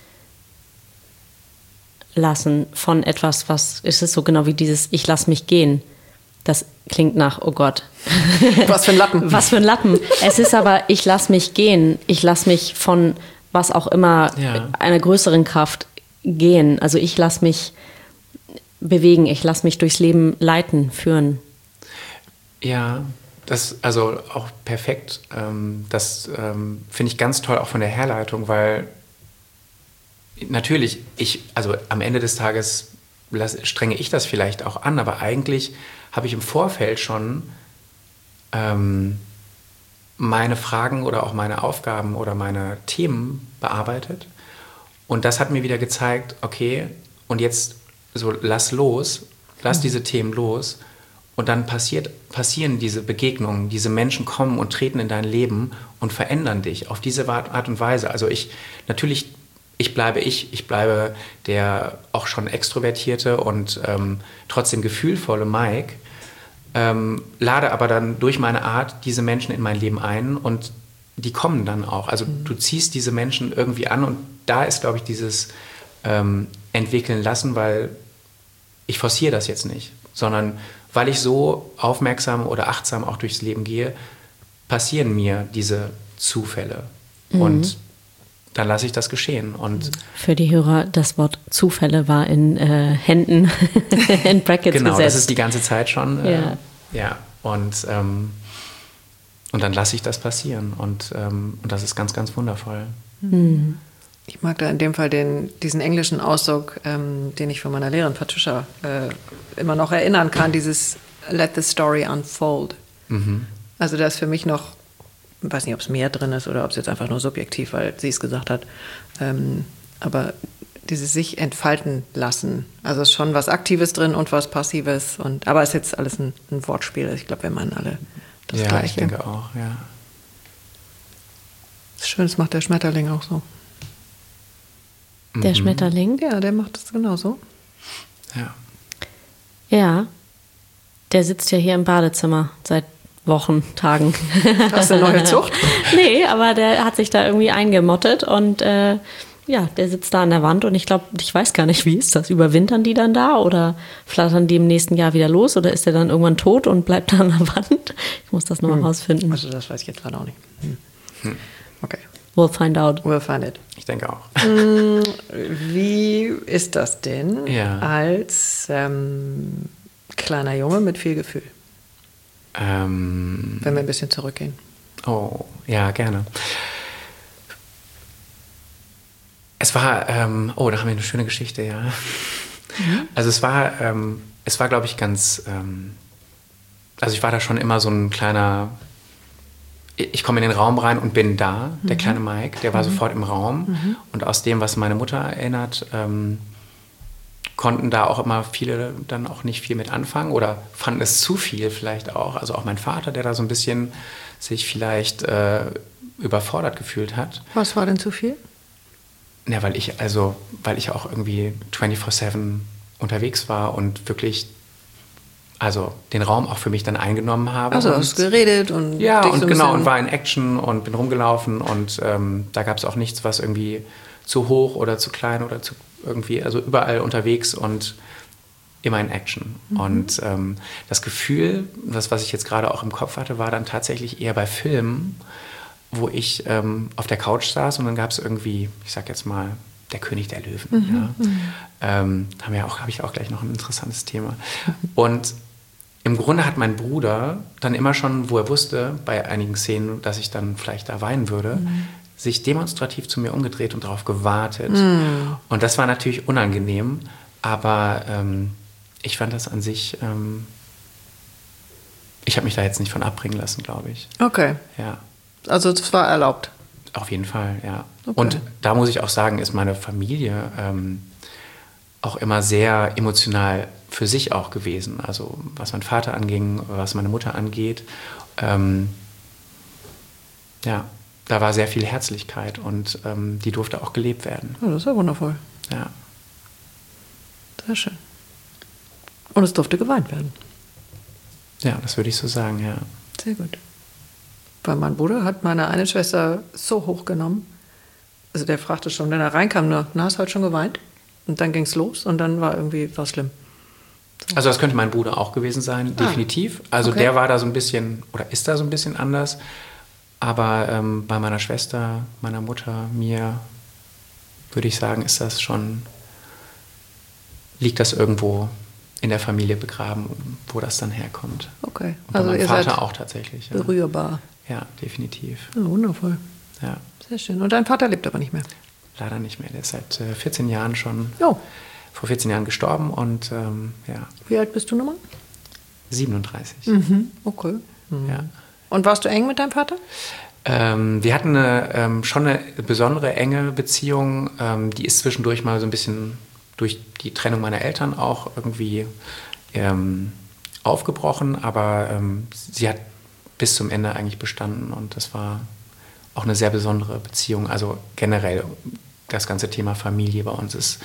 lassen von etwas, was ist es so genau wie dieses ich lasse mich gehen. Das klingt nach, oh Gott. Was für ein Lappen. Was für ein Lappen. Es ist aber, ich lasse mich gehen. Ich lasse mich von was auch immer, ja. einer größeren Kraft gehen. Also ich lasse mich bewegen. Ich lasse mich durchs Leben leiten, führen. Ja, das also auch perfekt. Ähm, das ähm, finde ich ganz toll, auch von der Herleitung, weil natürlich, ich, also am Ende des Tages lasse, strenge ich das vielleicht auch an, aber eigentlich habe ich im Vorfeld schon ähm, meine Fragen oder auch meine Aufgaben oder meine Themen bearbeitet. Und das hat mir wieder gezeigt, okay, und jetzt so lass los, lass mhm. diese Themen los. Und dann passiert, passieren diese Begegnungen, diese Menschen kommen und treten in dein Leben und verändern dich auf diese Art und Weise. Also ich, natürlich, ich bleibe ich, ich bleibe der auch schon extrovertierte und ähm, trotzdem gefühlvolle Mike, ähm, lade aber dann durch meine Art diese Menschen in mein Leben ein und die kommen dann auch. Also mhm. du ziehst diese Menschen irgendwie an und da ist, glaube ich, dieses ähm, Entwickeln lassen, weil ich forciere das jetzt nicht, sondern weil ich so aufmerksam oder achtsam auch durchs Leben gehe, passieren mir diese Zufälle. Mhm. Und dann lasse ich das geschehen. Und für die Hörer, das Wort Zufälle war in äh, Händen in Brackets genau, gesetzt. das ist die ganze Zeit schon. Äh, ja. ja. Und, ähm, und dann lasse ich das passieren. Und, ähm, und das ist ganz, ganz wundervoll. Mhm. Ich mag da in dem Fall den, diesen englischen Ausdruck, ähm, den ich von meiner Lehrerin Patricia äh, immer noch erinnern kann, dieses Let the story unfold. Mhm. Also da ist für mich noch, ich weiß nicht, ob es mehr drin ist oder ob es jetzt einfach nur subjektiv, weil sie es gesagt hat, ähm, aber dieses sich entfalten lassen, also ist schon was Aktives drin und was Passives, und, aber es ist jetzt alles ein, ein Wortspiel, ich glaube, wir meinen alle das ja, Gleiche. Ja, ich denke auch, ja. Das ist schön, das macht der Schmetterling auch so. Der Schmetterling? Ja, der macht das genauso. Ja. Ja, der sitzt ja hier im Badezimmer seit Wochen, Tagen. Hast du eine neue Zucht? Nee, aber der hat sich da irgendwie eingemottet und äh, ja, der sitzt da an der Wand und ich glaube, ich weiß gar nicht, wie ist das? Überwintern die dann da oder flattern die im nächsten Jahr wieder los oder ist der dann irgendwann tot und bleibt da an der Wand? Ich muss das nochmal hm. rausfinden. Also das weiß ich jetzt gerade auch nicht. Hm. Hm. Okay. We'll find out. We'll find it. Ich denke auch. Wie ist das denn ja. als ähm, kleiner Junge mit viel Gefühl? Ähm, Wenn wir ein bisschen zurückgehen. Oh, ja, gerne. Es war, ähm, oh, da haben wir eine schöne Geschichte, ja. Mhm. Also es war, ähm, es war, glaube ich, ganz, ähm, also ich war da schon immer so ein kleiner, ich komme in den Raum rein und bin da, der mhm. kleine Mike, der war mhm. sofort im Raum. Mhm. Und aus dem, was meine Mutter erinnert, ähm, konnten da auch immer viele dann auch nicht viel mit anfangen oder fanden es zu viel vielleicht auch. Also auch mein Vater, der da so ein bisschen sich vielleicht äh, überfordert gefühlt hat. Was war denn zu viel? Ja, weil ich also, weil ich auch irgendwie vierundzwanzig sieben unterwegs war und wirklich also den Raum auch für mich dann eingenommen habe. Also hast geredet und ja, dich und so genau, und war in Action und bin rumgelaufen und ähm, da gab es auch nichts, was irgendwie zu hoch oder zu klein oder zu irgendwie, also überall unterwegs und immer in Action. Mhm. Und ähm, das Gefühl, das, was ich jetzt gerade auch im Kopf hatte, war dann tatsächlich eher bei Filmen, wo ich ähm, auf der Couch saß und dann gab es irgendwie, ich sag jetzt mal, der König der Löwen. Mhm. Ja. Mhm. Ähm, haben wir auch, habe ich auch gleich noch ein interessantes Thema. Und im Grunde hat mein Bruder dann immer schon, wo er wusste, bei einigen Szenen, dass ich dann vielleicht da weinen würde, mhm. sich demonstrativ zu mir umgedreht und darauf gewartet. Mhm. Und das war natürlich unangenehm, aber ähm, ich fand das an sich ähm, ich habe mich da jetzt nicht von abbringen lassen, glaube ich. Okay. Ja. Also das war erlaubt? Auf jeden Fall, ja. Okay. Und da muss ich auch sagen, ist meine Familie ähm, auch immer sehr emotional für sich auch gewesen. Also was mein Vater anging, was meine Mutter angeht. Ähm, ja, da war sehr viel Herzlichkeit und ähm, die durfte auch gelebt werden. Ja, das ist ja wundervoll. Ja. Sehr schön. Und es durfte geweint werden. Ja, das würde ich so sagen, ja. Sehr gut. Weil mein Bruder hat meine eine Schwester so hochgenommen. Also der fragte schon, wenn er reinkam, nur, na, hast du heute schon geweint? Und dann ging es los und dann war irgendwie was schlimm. So. Also das könnte mein Bruder auch gewesen sein, Ah, definitiv. Also okay. der war da so ein bisschen, oder ist da so ein bisschen anders. Aber ähm, bei meiner Schwester, meiner Mutter, mir, würde ich sagen, ist das schon, liegt das irgendwo in der Familie begraben, wo das dann herkommt. Okay. Und bei Also meinem ihr Vater seid auch tatsächlich. Ja. berührbar. Ja, definitiv. Ja, wundervoll. Ja. Sehr schön. Und dein Vater lebt aber nicht mehr? Leider nicht mehr. Der ist seit äh, vierzehn Jahren schon, Jo. vor vierzehn Jahren gestorben und ähm, ja, Wie alt bist du nochmal? siebenunddreißig. Mhm. Okay. Mhm. Ja. Und warst du eng mit deinem Vater? Ähm, wir hatten eine, ähm, schon eine besondere enge Beziehung. Ähm, die ist zwischendurch mal so ein bisschen durch die Trennung meiner Eltern auch irgendwie ähm, aufgebrochen, aber ähm, sie hat bis zum Ende eigentlich bestanden und das war auch eine sehr besondere Beziehung. Also generell das ganze Thema Familie bei uns ist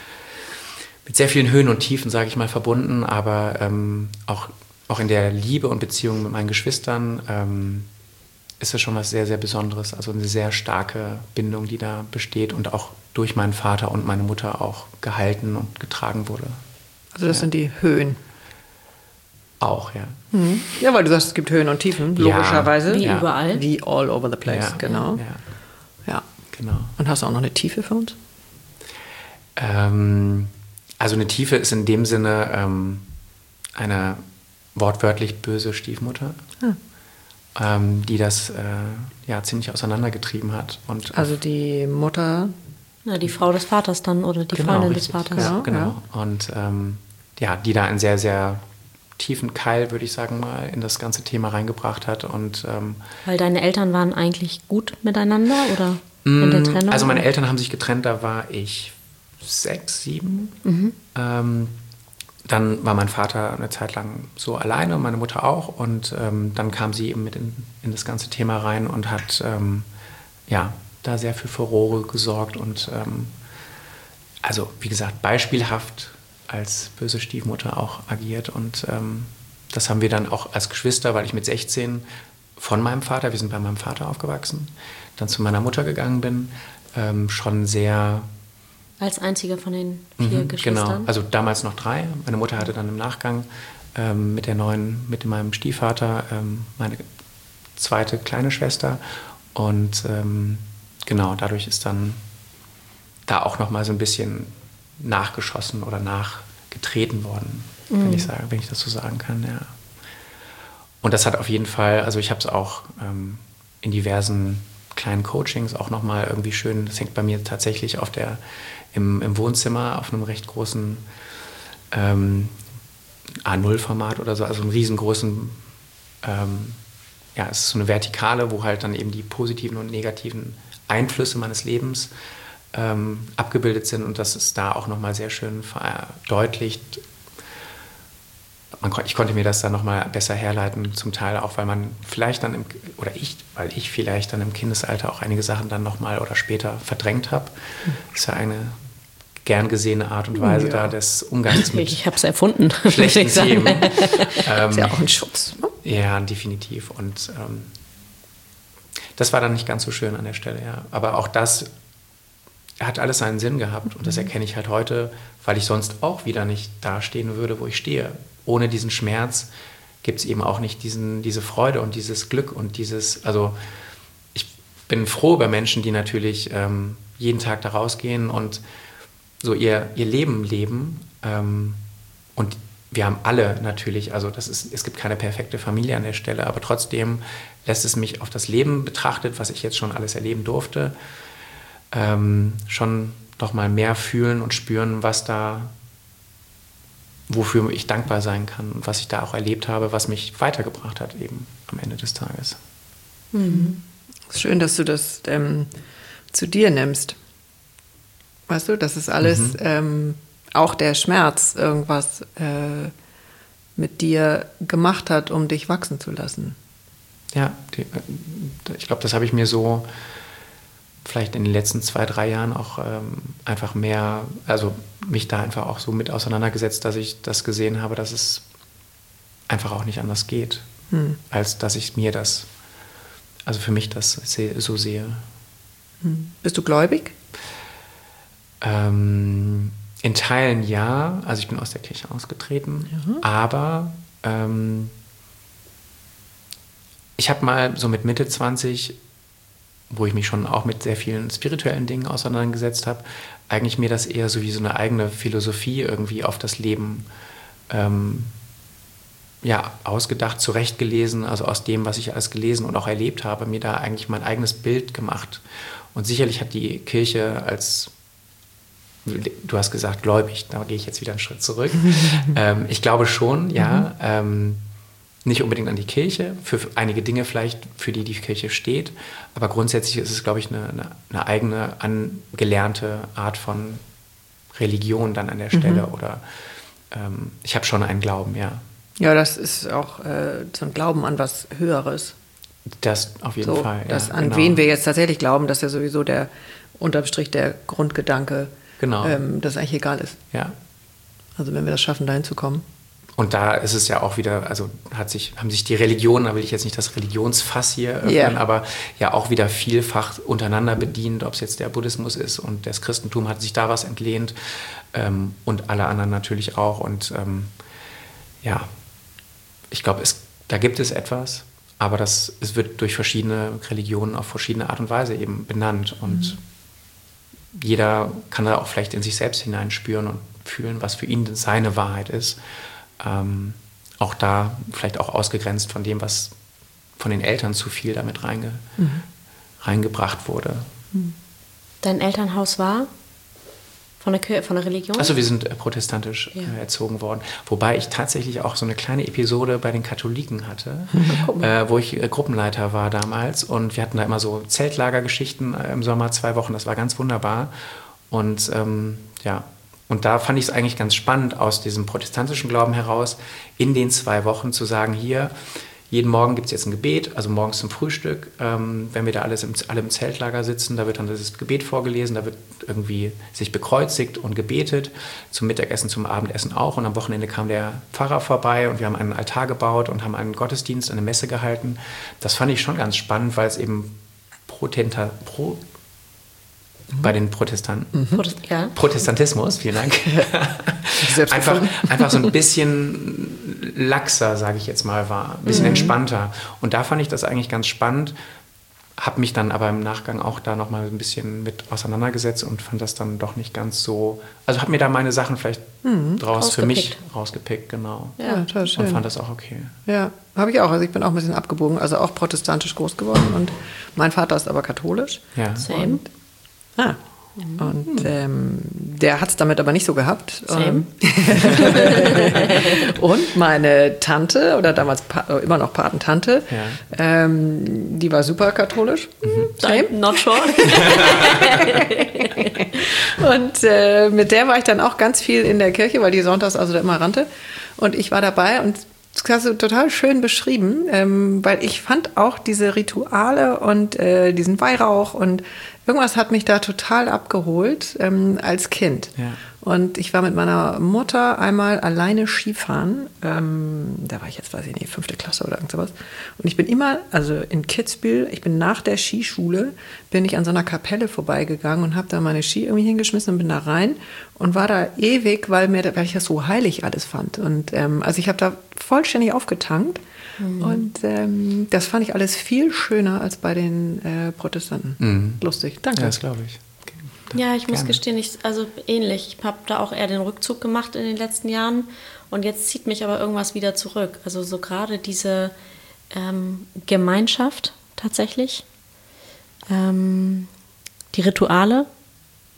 mit sehr vielen Höhen und Tiefen, sage ich mal, verbunden, aber ähm, auch, auch in der Liebe und Beziehung mit meinen Geschwistern ähm, ist es schon was sehr, sehr Besonderes. Also eine sehr starke Bindung, die da besteht und auch durch meinen Vater und meine Mutter auch gehalten und getragen wurde. Also das Ja. sind die Höhen. Auch, ja. Mhm. Ja, weil du sagst, es gibt Höhen und Tiefen, logischerweise. Wie Ja. überall. Wie all over the place, Ja. genau. Ja, Ja. genau. Und hast du auch noch eine Tiefe für uns? Ähm, also eine Tiefe ist in dem Sinne ähm, eine wortwörtlich böse Stiefmutter, Ah. ähm, die das äh, ja, ziemlich auseinandergetrieben hat. Und Also die Mutter. Na, die Frau des Vaters dann oder die Genau, Freundin richtig. des Vaters. Ja, Ja, genau. ja. Und ähm, ja, die da einen sehr, sehr tiefen Keil, würde ich sagen, mal in das ganze Thema reingebracht hat. Und ähm, Weil deine Eltern waren eigentlich gut miteinander oder in der Trennung? also meine Eltern haben sich getrennt, da war ich sechs, sieben. Mhm. Ähm, dann war mein Vater eine Zeit lang so alleine und meine Mutter auch. Und ähm, dann kam sie eben mit in, in das ganze Thema rein und hat ähm, ja, da sehr für Furore gesorgt. Und ähm, also, wie gesagt, beispielhaft als böse Stiefmutter auch agiert. Und ähm, das haben wir dann auch als Geschwister, weil ich mit sechzehn von meinem Vater, wir sind bei meinem Vater aufgewachsen, dann zu meiner Mutter gegangen bin, ähm, schon sehr... Als einziger von den vier Mhm, Geschwistern? Genau, also damals noch drei. Meine Mutter hatte dann im Nachgang ähm, mit der neuen, mit meinem Stiefvater ähm, meine zweite kleine Schwester. Und ähm, genau, dadurch ist dann da auch noch mal so ein bisschen nachgeschossen oder nachgetreten worden, mhm. wenn ich sage, wenn ich das so sagen kann, ja. Und das hat auf jeden Fall, also ich habe es auch ähm, in diversen kleinen Coachings auch noch mal irgendwie schön, das hängt bei mir tatsächlich auf der, im, im Wohnzimmer auf einem recht großen ähm, A null Format oder so, also einem riesengroßen, ähm, ja, es ist so eine Vertikale, wo halt dann eben die positiven und negativen Einflüsse meines Lebens ähm, abgebildet sind und das ist da auch nochmal sehr schön verdeutlicht. Man, ich konnte mir das dann nochmal besser herleiten, zum Teil auch, weil man vielleicht dann, im, oder ich, weil ich vielleicht dann im Kindesalter auch einige Sachen dann nochmal oder später verdrängt habe. Das ist ja eine gern gesehene Art und Weise ja. da des Umgangs mit ich habe es erfunden, schlechten Themen. ähm, ist ja auch ein Schutz. Ne? Ja, definitiv. Und ähm, das war dann nicht ganz so schön an der Stelle, ja. Aber auch das hat alles seinen Sinn gehabt und das erkenne ich halt heute, weil ich sonst auch wieder nicht dastehen würde, wo ich stehe. Ohne diesen Schmerz gibt es eben auch nicht diesen, diese Freude und dieses Glück und dieses, also ich bin froh über Menschen, die natürlich ähm, jeden Tag da rausgehen und so ihr, ihr Leben leben ähm, und wir haben alle natürlich, also das ist, es gibt keine perfekte Familie an der Stelle, aber trotzdem lässt es mich auf das Leben betrachtet, was ich jetzt schon alles erleben durfte, ähm, schon noch mal mehr fühlen und spüren, was da wofür ich dankbar sein kann und was ich da auch erlebt habe, was mich weitergebracht hat eben am Ende des Tages. Mhm. Schön, dass du das ähm, zu dir nimmst. Weißt du, das ist alles, mhm. ähm, auch der Schmerz irgendwas äh, mit dir gemacht hat, um dich wachsen zu lassen. Ja, die, ich glaube, das habe ich mir so vielleicht in den letzten zwei, drei Jahren auch ähm, einfach mehr, also mich da einfach auch so mit auseinandergesetzt, dass ich das gesehen habe, dass es einfach auch nicht anders geht, hm. als dass ich mir das, also für mich das so sehe. Hm. Bist du gläubig? Ähm, in Teilen ja, also ich bin aus der Kirche ausgetreten, mhm. aber ähm, ich habe mal so mit Mitte zwanzig, wo ich mich schon auch mit sehr vielen spirituellen Dingen auseinandergesetzt habe, eigentlich mir das eher so wie so eine eigene Philosophie irgendwie auf das Leben ähm, ja, ausgedacht, zurechtgelesen, also aus dem, was ich alles gelesen und auch erlebt habe, mir da eigentlich mein eigenes Bild gemacht. Und sicherlich hat die Kirche als, du hast gesagt, gläubig, da gehe ich jetzt wieder einen Schritt zurück. ähm, ich glaube schon, ja, mhm. ähm, nicht unbedingt an die Kirche, für einige Dinge vielleicht, für die die Kirche steht, aber grundsätzlich ist es, glaube ich, eine, eine, eine eigene, angelernte Art von Religion dann an der Stelle. Mhm. Oder ähm, ich habe schon einen Glauben, ja. Ja, das ist auch äh, so ein Glauben an was Höheres. Das auf jeden so, Fall, ja. Das, an genau. wen wir jetzt tatsächlich glauben, dass ja sowieso der, unterm Strich der Grundgedanke, genau. ähm, dass eigentlich egal ist. Ja. Also wenn wir das schaffen, dahin zu kommen. Und da ist es ja auch wieder, also hat sich, haben sich die Religionen, da will ich jetzt nicht das Religionsfass hier öffnen, yeah. aber ja auch wieder vielfach untereinander bedient, ob es jetzt der Buddhismus ist und das Christentum hat sich da was entlehnt ähm, und alle anderen natürlich auch. Und ähm, ja, ich glaube, da gibt es etwas, aber das, es wird durch verschiedene Religionen auf verschiedene Art und Weise eben benannt. Und mhm. jeder kann da auch vielleicht in sich selbst hineinspüren und fühlen, was für ihn seine Wahrheit ist. Ähm, auch da vielleicht auch ausgegrenzt von dem, was von den Eltern zu viel damit reinge, mhm. reingebracht wurde. Dein Elternhaus war von der, Kirche, von der Religion? Also wir sind äh, protestantisch ja. äh, erzogen worden, wobei ich tatsächlich auch so eine kleine Episode bei den Katholiken hatte, äh, wo ich äh, Gruppenleiter war damals und wir hatten da immer so Zeltlagergeschichten äh, im Sommer, zwei Wochen, das war ganz wunderbar und ähm, ja, und da fand ich es eigentlich ganz spannend, aus diesem protestantischen Glauben heraus, in den zwei Wochen zu sagen, hier, jeden Morgen gibt es jetzt ein Gebet, also morgens zum Frühstück, ähm, wenn wir da alles im, alle im Zeltlager sitzen, da wird dann das Gebet vorgelesen, da wird irgendwie sich bekreuzigt und gebetet, zum Mittagessen, zum Abendessen auch und am Wochenende kam der Pfarrer vorbei und wir haben einen Altar gebaut und haben einen Gottesdienst, eine Messe gehalten. Das fand ich schon ganz spannend, weil es eben Protenta, Pro, bei den Protestanten. Mhm. Protest- ja. Protestantismus, vielen Dank. einfach, einfach so ein bisschen laxer, sage ich jetzt mal, war. Ein bisschen mhm. entspannter. Und da fand ich das eigentlich ganz spannend. Habe mich dann aber im Nachgang auch da nochmal ein bisschen mit auseinandergesetzt und fand das dann doch nicht ganz so... Also habe mir da meine Sachen vielleicht mhm. draus für mich rausgepickt, genau. Ja, total schön. Und fand das auch okay. Ja, habe ich auch. Also ich bin auch ein bisschen abgebogen, also auch protestantisch groß geworden. Und mein Vater ist aber katholisch. Ja. Same. Und, ah, und ähm, der hat es damit aber nicht so gehabt. Same. Und meine Tante, oder damals pa- immer noch Patentante, ja. ähm, die war super katholisch. Mhm. Same. Not sure. Und äh, mit der war ich dann auch ganz viel in der Kirche, weil die sonntags also da immer rannte. Und ich war dabei und das hast du total schön beschrieben, ähm, weil ich fand auch diese Rituale und äh, diesen Weihrauch und irgendwas hat mich da total abgeholt ähm, als Kind. Ja. Und ich war mit meiner Mutter einmal alleine Skifahren. Ähm, da war ich jetzt, weiß ich nicht, fünfte Klasse oder irgend sowas. Und ich bin immer, also in Kitzbühel, ich bin nach der Skischule, bin ich an so einer Kapelle vorbeigegangen und habe da meine Ski irgendwie hingeschmissen und bin da rein und war da ewig, weil, mir, weil ich das so heilig alles fand. Und ähm, also ich habe da vollständig aufgetankt. Mhm. Und ähm, das fand ich alles viel schöner als bei den äh, Protestanten. Mhm. Lustig, danke. Ja, das glaube ich. Ja, ich muss Gerne. gestehen, ich, also ähnlich. Ich habe da auch eher den Rückzug gemacht in den letzten Jahren und jetzt zieht mich aber irgendwas wieder zurück. Also so gerade diese ähm, Gemeinschaft tatsächlich, ähm, die Rituale.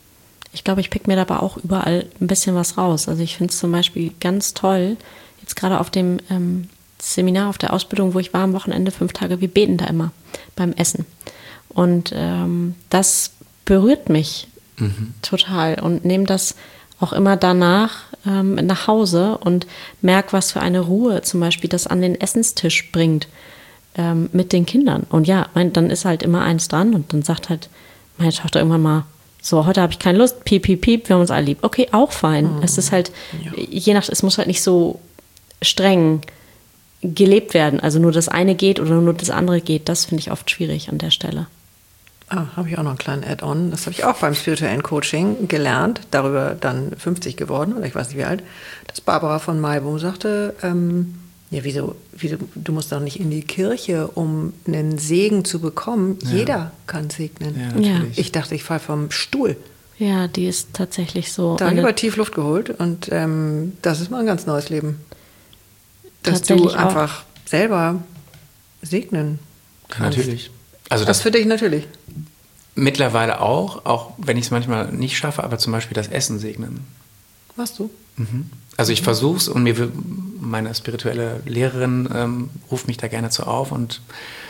ich glaube, ich pick mir dabei auch überall ein bisschen was raus. Also ich finde es zum Beispiel ganz toll, jetzt gerade auf dem ähm, Seminar, auf der Ausbildung, wo ich war am Wochenende, fünf Tage, wir beten da immer beim Essen. Und ähm, das berührt mich mhm. total und nehme das auch immer danach ähm, nach Hause und merke, was für eine Ruhe zum Beispiel das an den Essenstisch bringt ähm, mit den Kindern. Und ja, mein, dann ist halt immer eins dran und dann sagt halt meine Tochter irgendwann mal, so, heute habe ich keine Lust, piep, piep, piep, wir haben uns alle lieb. Okay, auch fein. Mhm. Es ist halt, ja. je nach, es muss halt nicht so streng gelebt werden. Also nur das eine geht oder nur das andere geht. Das finde ich oft schwierig an der Stelle. Ah, habe ich auch noch einen kleinen Add-on. Das habe ich auch beim spirituellen Coaching gelernt, darüber dann fünfzig geworden, oder ich weiß nicht wie alt, dass Barbara von Maibum sagte, ähm, ja, wieso, wieso, du musst doch nicht in die Kirche, um einen Segen zu bekommen. Ja. Jeder kann segnen. Ja, natürlich. Ich dachte, ich falle vom Stuhl. Ja, die ist tatsächlich so. Da habe ich aber tief Luft geholt und ähm, das ist mal ein ganz neues Leben. Dass du einfach auch selber segnen kannst. Ja, natürlich. Also das, das für dich natürlich. Mittlerweile auch, auch wenn ich es manchmal nicht schaffe, aber zum Beispiel das Essen segnen. Machst du? Mhm. Also ich versuche es und mir meine spirituelle Lehrerin ähm, ruft mich da gerne zu auf und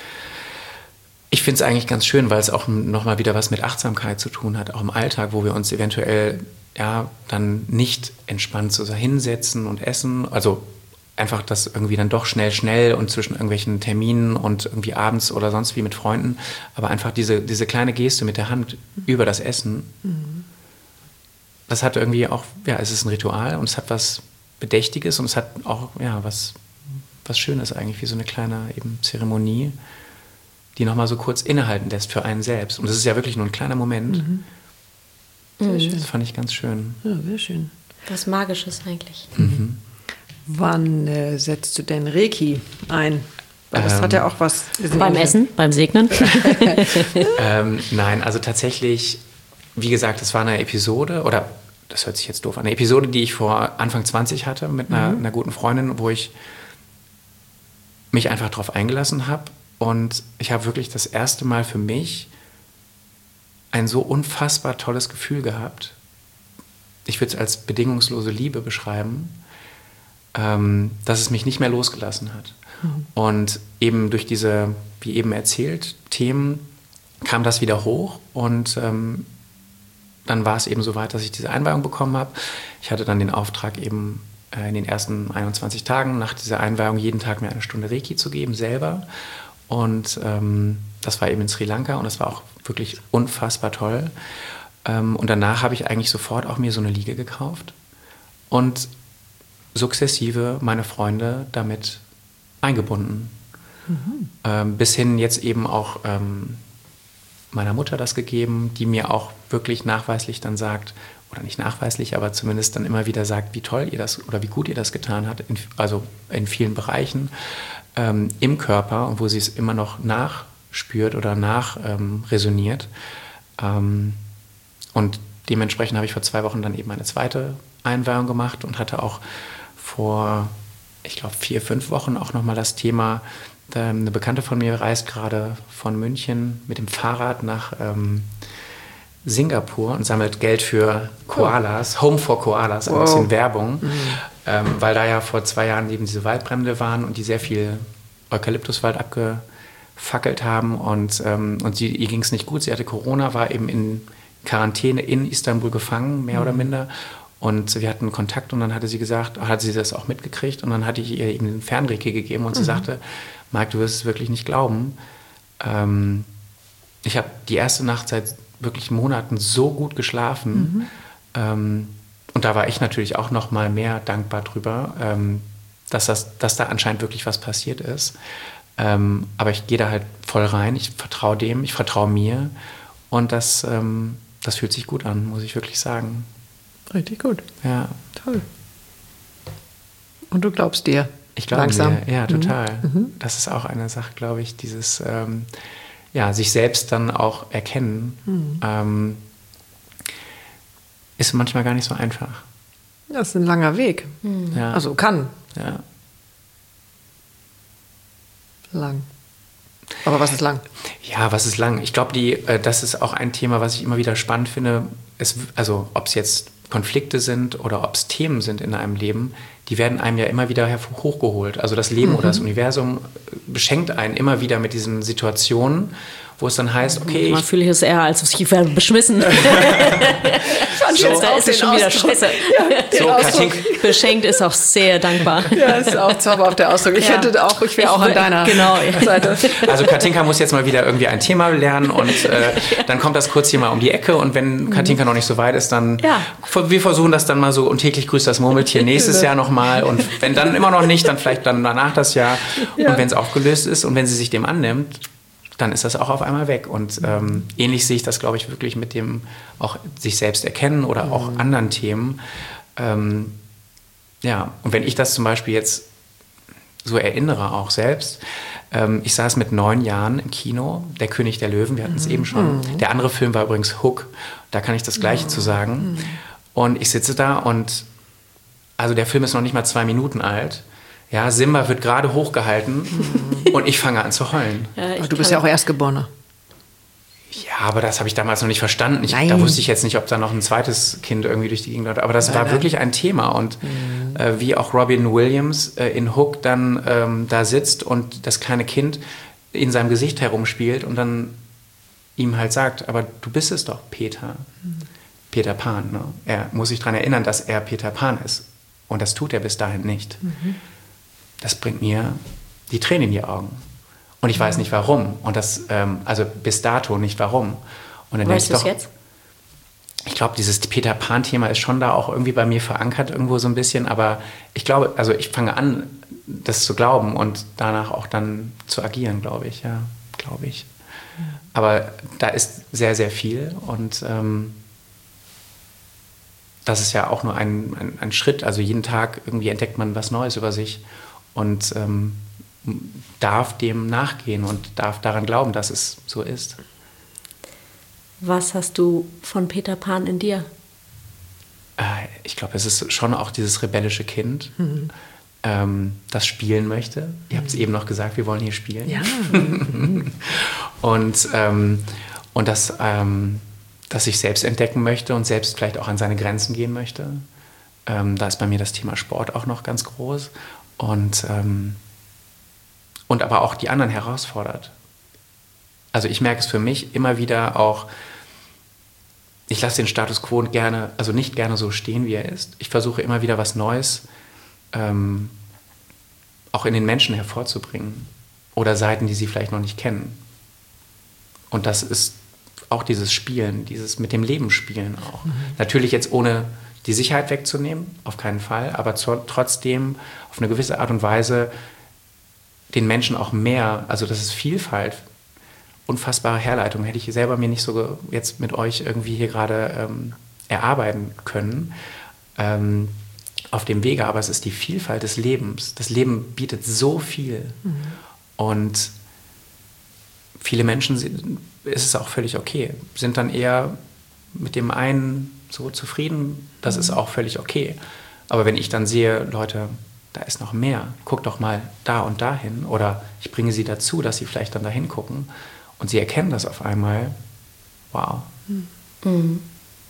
ich finde es eigentlich ganz schön, weil es auch nochmal wieder was mit Achtsamkeit zu tun hat, auch im Alltag, wo wir uns eventuell ja dann nicht entspannt so hinsetzen und essen, also einfach das irgendwie dann doch schnell, schnell und zwischen irgendwelchen Terminen und irgendwie abends oder sonst wie mit Freunden. Aber einfach diese, diese kleine Geste mit der Hand über das Essen, mhm. das hat irgendwie auch, ja, es ist ein Ritual und es hat was Bedächtiges und es hat auch, ja, was, was Schönes eigentlich, wie so eine kleine eben Zeremonie, die nochmal so kurz innehalten lässt für einen selbst. Und das ist ja wirklich nur ein kleiner Moment. Mhm. Sehr das schön. Das fand ich ganz schön. Ja, sehr schön. Was Magisches eigentlich. Mhm. Wann äh, setzt du denn Reiki ein? Weil das ähm, hat ja auch was... Beim Essen, beim Segnen? ähm, nein, also tatsächlich, wie gesagt, das war eine Episode, oder das hört sich jetzt doof an, eine Episode, die ich vor Anfang zwanzig hatte mit einer, mhm. einer guten Freundin, wo ich mich einfach drauf eingelassen habe. Und ich habe wirklich das erste Mal für mich ein so unfassbar tolles Gefühl gehabt. Ich würde es als bedingungslose Liebe beschreiben, ähm, dass es mich nicht mehr losgelassen hat. Mhm. Und eben durch diese, wie eben erzählt, Themen kam das wieder hoch und ähm, dann war es eben so weit, dass ich diese Einweihung bekommen habe. Ich hatte dann den Auftrag eben äh, in den ersten einundzwanzig Tagen nach dieser Einweihung jeden Tag mir eine Stunde Reiki zu geben, selber. Und ähm, das war eben in Sri Lanka und das war auch wirklich unfassbar toll. Ähm, und danach habe ich eigentlich sofort auch mir so eine Liege gekauft und sukzessive meine Freunde damit eingebunden. Mhm. Ähm, bis hin jetzt eben auch ähm, meiner Mutter das gegeben, die mir auch wirklich nachweislich dann sagt, oder nicht nachweislich, aber zumindest dann immer wieder sagt, wie toll ihr das oder wie gut ihr das getan habt, in, also in vielen Bereichen ähm, im Körper und wo sie es immer noch nachspürt oder nachresoniert. Ähm, und dementsprechend habe ich vor zwei Wochen dann eben eine zweite Einweihung gemacht und hatte auch vor, ich glaube, vier, fünf Wochen auch nochmal das Thema, ähm, eine Bekannte von mir reist gerade von München mit dem Fahrrad nach ähm, Singapur und sammelt Geld für Koalas, oh. Home for Koalas, ein wow. bisschen Werbung, mhm. ähm, weil da ja vor zwei Jahren eben diese Waldbrände waren und die sehr viel Eukalyptuswald abgefackelt haben und, ähm, und sie, ihr ging es nicht gut, sie hatte Corona, war eben in Quarantäne in Istanbul gefangen, mehr mhm. oder minder. Und wir hatten Kontakt und dann hatte sie gesagt, hat sie das auch mitgekriegt und dann hatte ich ihr eben den Fernreiki gegeben und mhm. sie sagte, Marc, du wirst es wirklich nicht glauben. Ähm, ich habe die erste Nacht seit wirklich Monaten so gut geschlafen mhm. ähm, und da war ich natürlich auch noch mal mehr dankbar drüber, ähm, dass, das, dass da anscheinend wirklich was passiert ist. Ähm, aber ich gehe da halt voll rein, ich vertraue dem, ich vertraue mir und das, ähm, das fühlt sich gut an, muss ich wirklich sagen. Richtig gut. Ja. Toll. Und du glaubst dir? Ich glaube langsam. Mir, ja, total. Mhm. Das ist auch eine Sache, glaube ich, dieses, ähm, ja, sich selbst dann auch erkennen, mhm. ähm, ist manchmal gar nicht so einfach. Das ist ein langer Weg. Mhm. Ja. Also kann. Ja. Lang. Aber was ist lang? Ja, was ist lang? Ich glaube, die, äh, das ist auch ein Thema, was ich immer wieder spannend finde. Es, also ob es jetzt Konflikte sind oder ob es Themen sind in einem Leben, die werden einem ja immer wieder hochgeholt. Also das Leben mhm. oder das Universum beschenkt einen immer wieder mit diesen Situationen, wo es dann heißt, okay... Man fühle ich es eher, als ich werde beschmissen. So, da ist es schon wieder scheiße. Ja, so, Katinka. Beschenkt ist auch sehr dankbar. Ja, ist auch zauberhaft der Ausdruck. Ich Ja. hätte auch, ich wäre auch an deiner genau. Seite. Also Katinka muss jetzt mal wieder irgendwie ein Thema lernen und äh, dann kommt das kurz hier mal um die Ecke und wenn Katinka noch nicht so weit ist, dann Ja. wir versuchen das dann mal so und täglich grüßt das Murmeltier nächstes Jahr nochmal und wenn dann immer noch nicht, dann vielleicht dann danach das Jahr Ja. und wenn es aufgelöst ist und wenn sie sich dem annimmt, dann ist das auch auf einmal weg. Und ähm, ähnlich sehe ich das, glaube ich, wirklich mit dem auch sich selbst erkennen oder mhm. auch anderen Themen. Ähm, ja, und wenn ich das zum Beispiel jetzt so erinnere, auch selbst, ähm, ich saß mit neun Jahren im Kino, Der König der Löwen, wir hatten es mhm. eben schon. Mhm. Der andere Film war übrigens Hook, da kann ich das Gleiche mhm. zu sagen. Mhm. Und ich sitze da und, also der Film ist noch nicht mal zwei Minuten alt. Ja, Simba wird gerade hochgehalten mhm. und ich fange an zu heulen. Ja, aber du bist ja auch Erstgeborener. Ja, aber das habe ich damals noch nicht verstanden. Ich, da wusste ich jetzt nicht, ob da noch ein zweites Kind irgendwie durch die Gegend läuft. Aber das nein, war nein. wirklich ein Thema. Und mhm. äh, wie auch Robin Williams äh, in Hook dann ähm, da sitzt und das kleine Kind in seinem Gesicht herumspielt und dann ihm halt sagt, aber du bist es doch, Peter. Mhm. Peter Pan. Ne? Er muss sich daran erinnern, dass er Peter Pan ist. Und das tut er bis dahin nicht. Mhm. Das bringt mir die Tränen in die Augen. Und ich weiß nicht warum. Und das, ähm, also bis dato nicht warum. Und dann weißt du es doch, jetzt? Ich glaube, dieses Peter Pan-Thema ist schon da auch irgendwie bei mir verankert, irgendwo so ein bisschen. Aber ich glaube, also ich fange an, das zu glauben und danach auch dann zu agieren, glaube ich. Ja, glaube ich. Ja. Aber da ist sehr, sehr viel. Und ähm, das ist ja auch nur ein, ein, ein Schritt. Also jeden Tag irgendwie entdeckt man was Neues über sich. Und ähm, darf dem nachgehen und darf daran glauben, dass es so ist. Was hast du von Peter Pan in dir? Äh, ich glaube, es ist schon auch dieses rebellische Kind, mhm. ähm, das spielen möchte. Mhm. Ihr habt es eben noch gesagt, wir wollen hier spielen. Ja. und, ähm, und das, ähm, das sich selbst entdecken möchte und selbst vielleicht auch an seine Grenzen gehen möchte. Ähm, da ist bei mir das Thema Sport auch noch ganz groß. Und, ähm, und aber auch die anderen herausfordert. Also ich merke es für mich immer wieder auch, ich lasse den Status quo gerne, also nicht gerne so stehen, wie er ist. Ich versuche immer wieder was Neues ähm, auch in den Menschen hervorzubringen oder Seiten, die sie vielleicht noch nicht kennen. Und das ist auch dieses Spielen, dieses mit dem Leben spielen auch. Mhm. Natürlich jetzt ohne die Sicherheit wegzunehmen, auf keinen Fall, aber zu, trotzdem auf eine gewisse Art und Weise den Menschen auch mehr, also das ist Vielfalt, unfassbare Herleitung, hätte ich selber mir nicht so jetzt mit euch irgendwie hier gerade ähm, erarbeiten können ähm, auf dem Wege, aber es ist die Vielfalt des Lebens. Das Leben bietet so viel mhm. und viele Menschen, ist es auch völlig okay, sind dann eher mit dem einen so zufrieden, das ist auch völlig okay. Aber wenn ich dann sehe, Leute, da ist noch mehr, guck doch mal da und dahin oder ich bringe sie dazu, dass sie vielleicht dann dahin gucken und sie erkennen das auf einmal, wow. Mhm.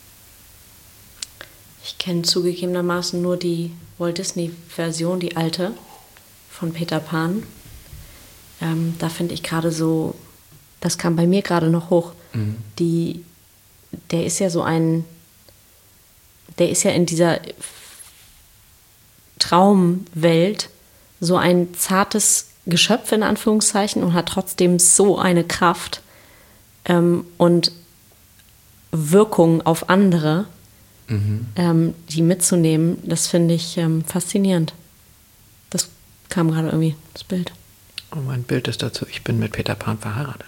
Ich kenne zugegebenermaßen nur die Walt Disney-Version, die alte von Peter Pan. Ähm, da finde ich gerade so, das kam bei mir gerade noch hoch, mhm. die, der ist ja so ein der ist ja in dieser Traumwelt so ein zartes Geschöpf in Anführungszeichen und hat trotzdem so eine Kraft ähm, und Wirkung auf andere, mhm. ähm, die mitzunehmen, das finde ich ähm, faszinierend. Das kam gerade irgendwie, das Bild. Und mein Bild ist dazu, ich bin mit Peter Pan verheiratet.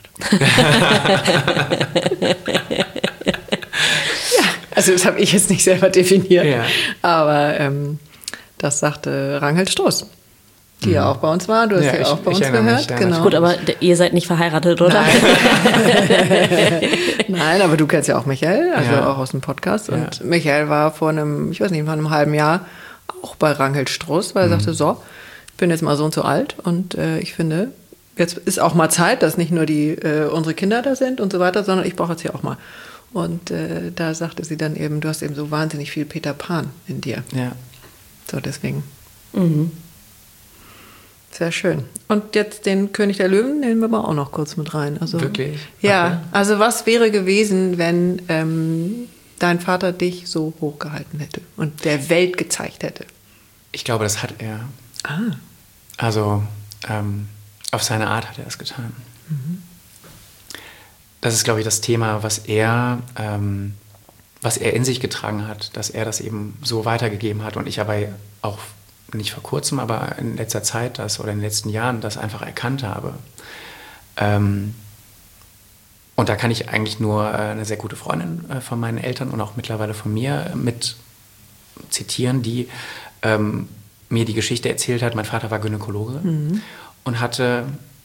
Also das habe ich jetzt nicht selber definiert, ja. aber ähm, das sagte Ranghild Stoß, die mhm. ja auch bei uns war. Du hast ja, ja auch ich, bei uns gehört. Mich, ja, genau. Gut, aber ihr seid nicht verheiratet, oder? Nein, Nein aber du kennst ja auch Michael, also ja. auch aus dem Podcast. Und ja. Michael war vor einem, ich weiß nicht, vor einem halben Jahr auch bei Ranghild Stoß, weil er mhm. sagte, so, ich bin jetzt mal so und so alt und äh, ich finde, jetzt ist auch mal Zeit, dass nicht nur die äh, unsere Kinder da sind und so weiter, sondern ich brauche jetzt hier auch mal. Und äh, da sagte sie dann eben, du hast eben so wahnsinnig viel Peter Pan in dir. Ja. So, deswegen. Mhm. Sehr schön. Und jetzt den König der Löwen nehmen wir mal auch noch kurz mit rein. Also, Wirklich? Ja, Okay. also was wäre gewesen, wenn ähm, dein Vater dich so hochgehalten hätte und der Welt gezeigt hätte? Ich glaube, das hat er. Ah. Also ähm, auf seine Art hat er es getan. Mhm. Das ist, glaube ich, das Thema, was er, ähm, was er in sich getragen hat, dass er das eben so weitergegeben hat und ich aber auch nicht vor kurzem, aber in letzter Zeit das oder in den letzten Jahren das einfach erkannt habe. Ähm, und da kann ich eigentlich nur äh, eine sehr gute Freundin äh, von meinen Eltern und auch mittlerweile von mir mit zitieren, die ähm, mir die Geschichte erzählt hat. Mein Vater war Gynäkologe mhm. und hatte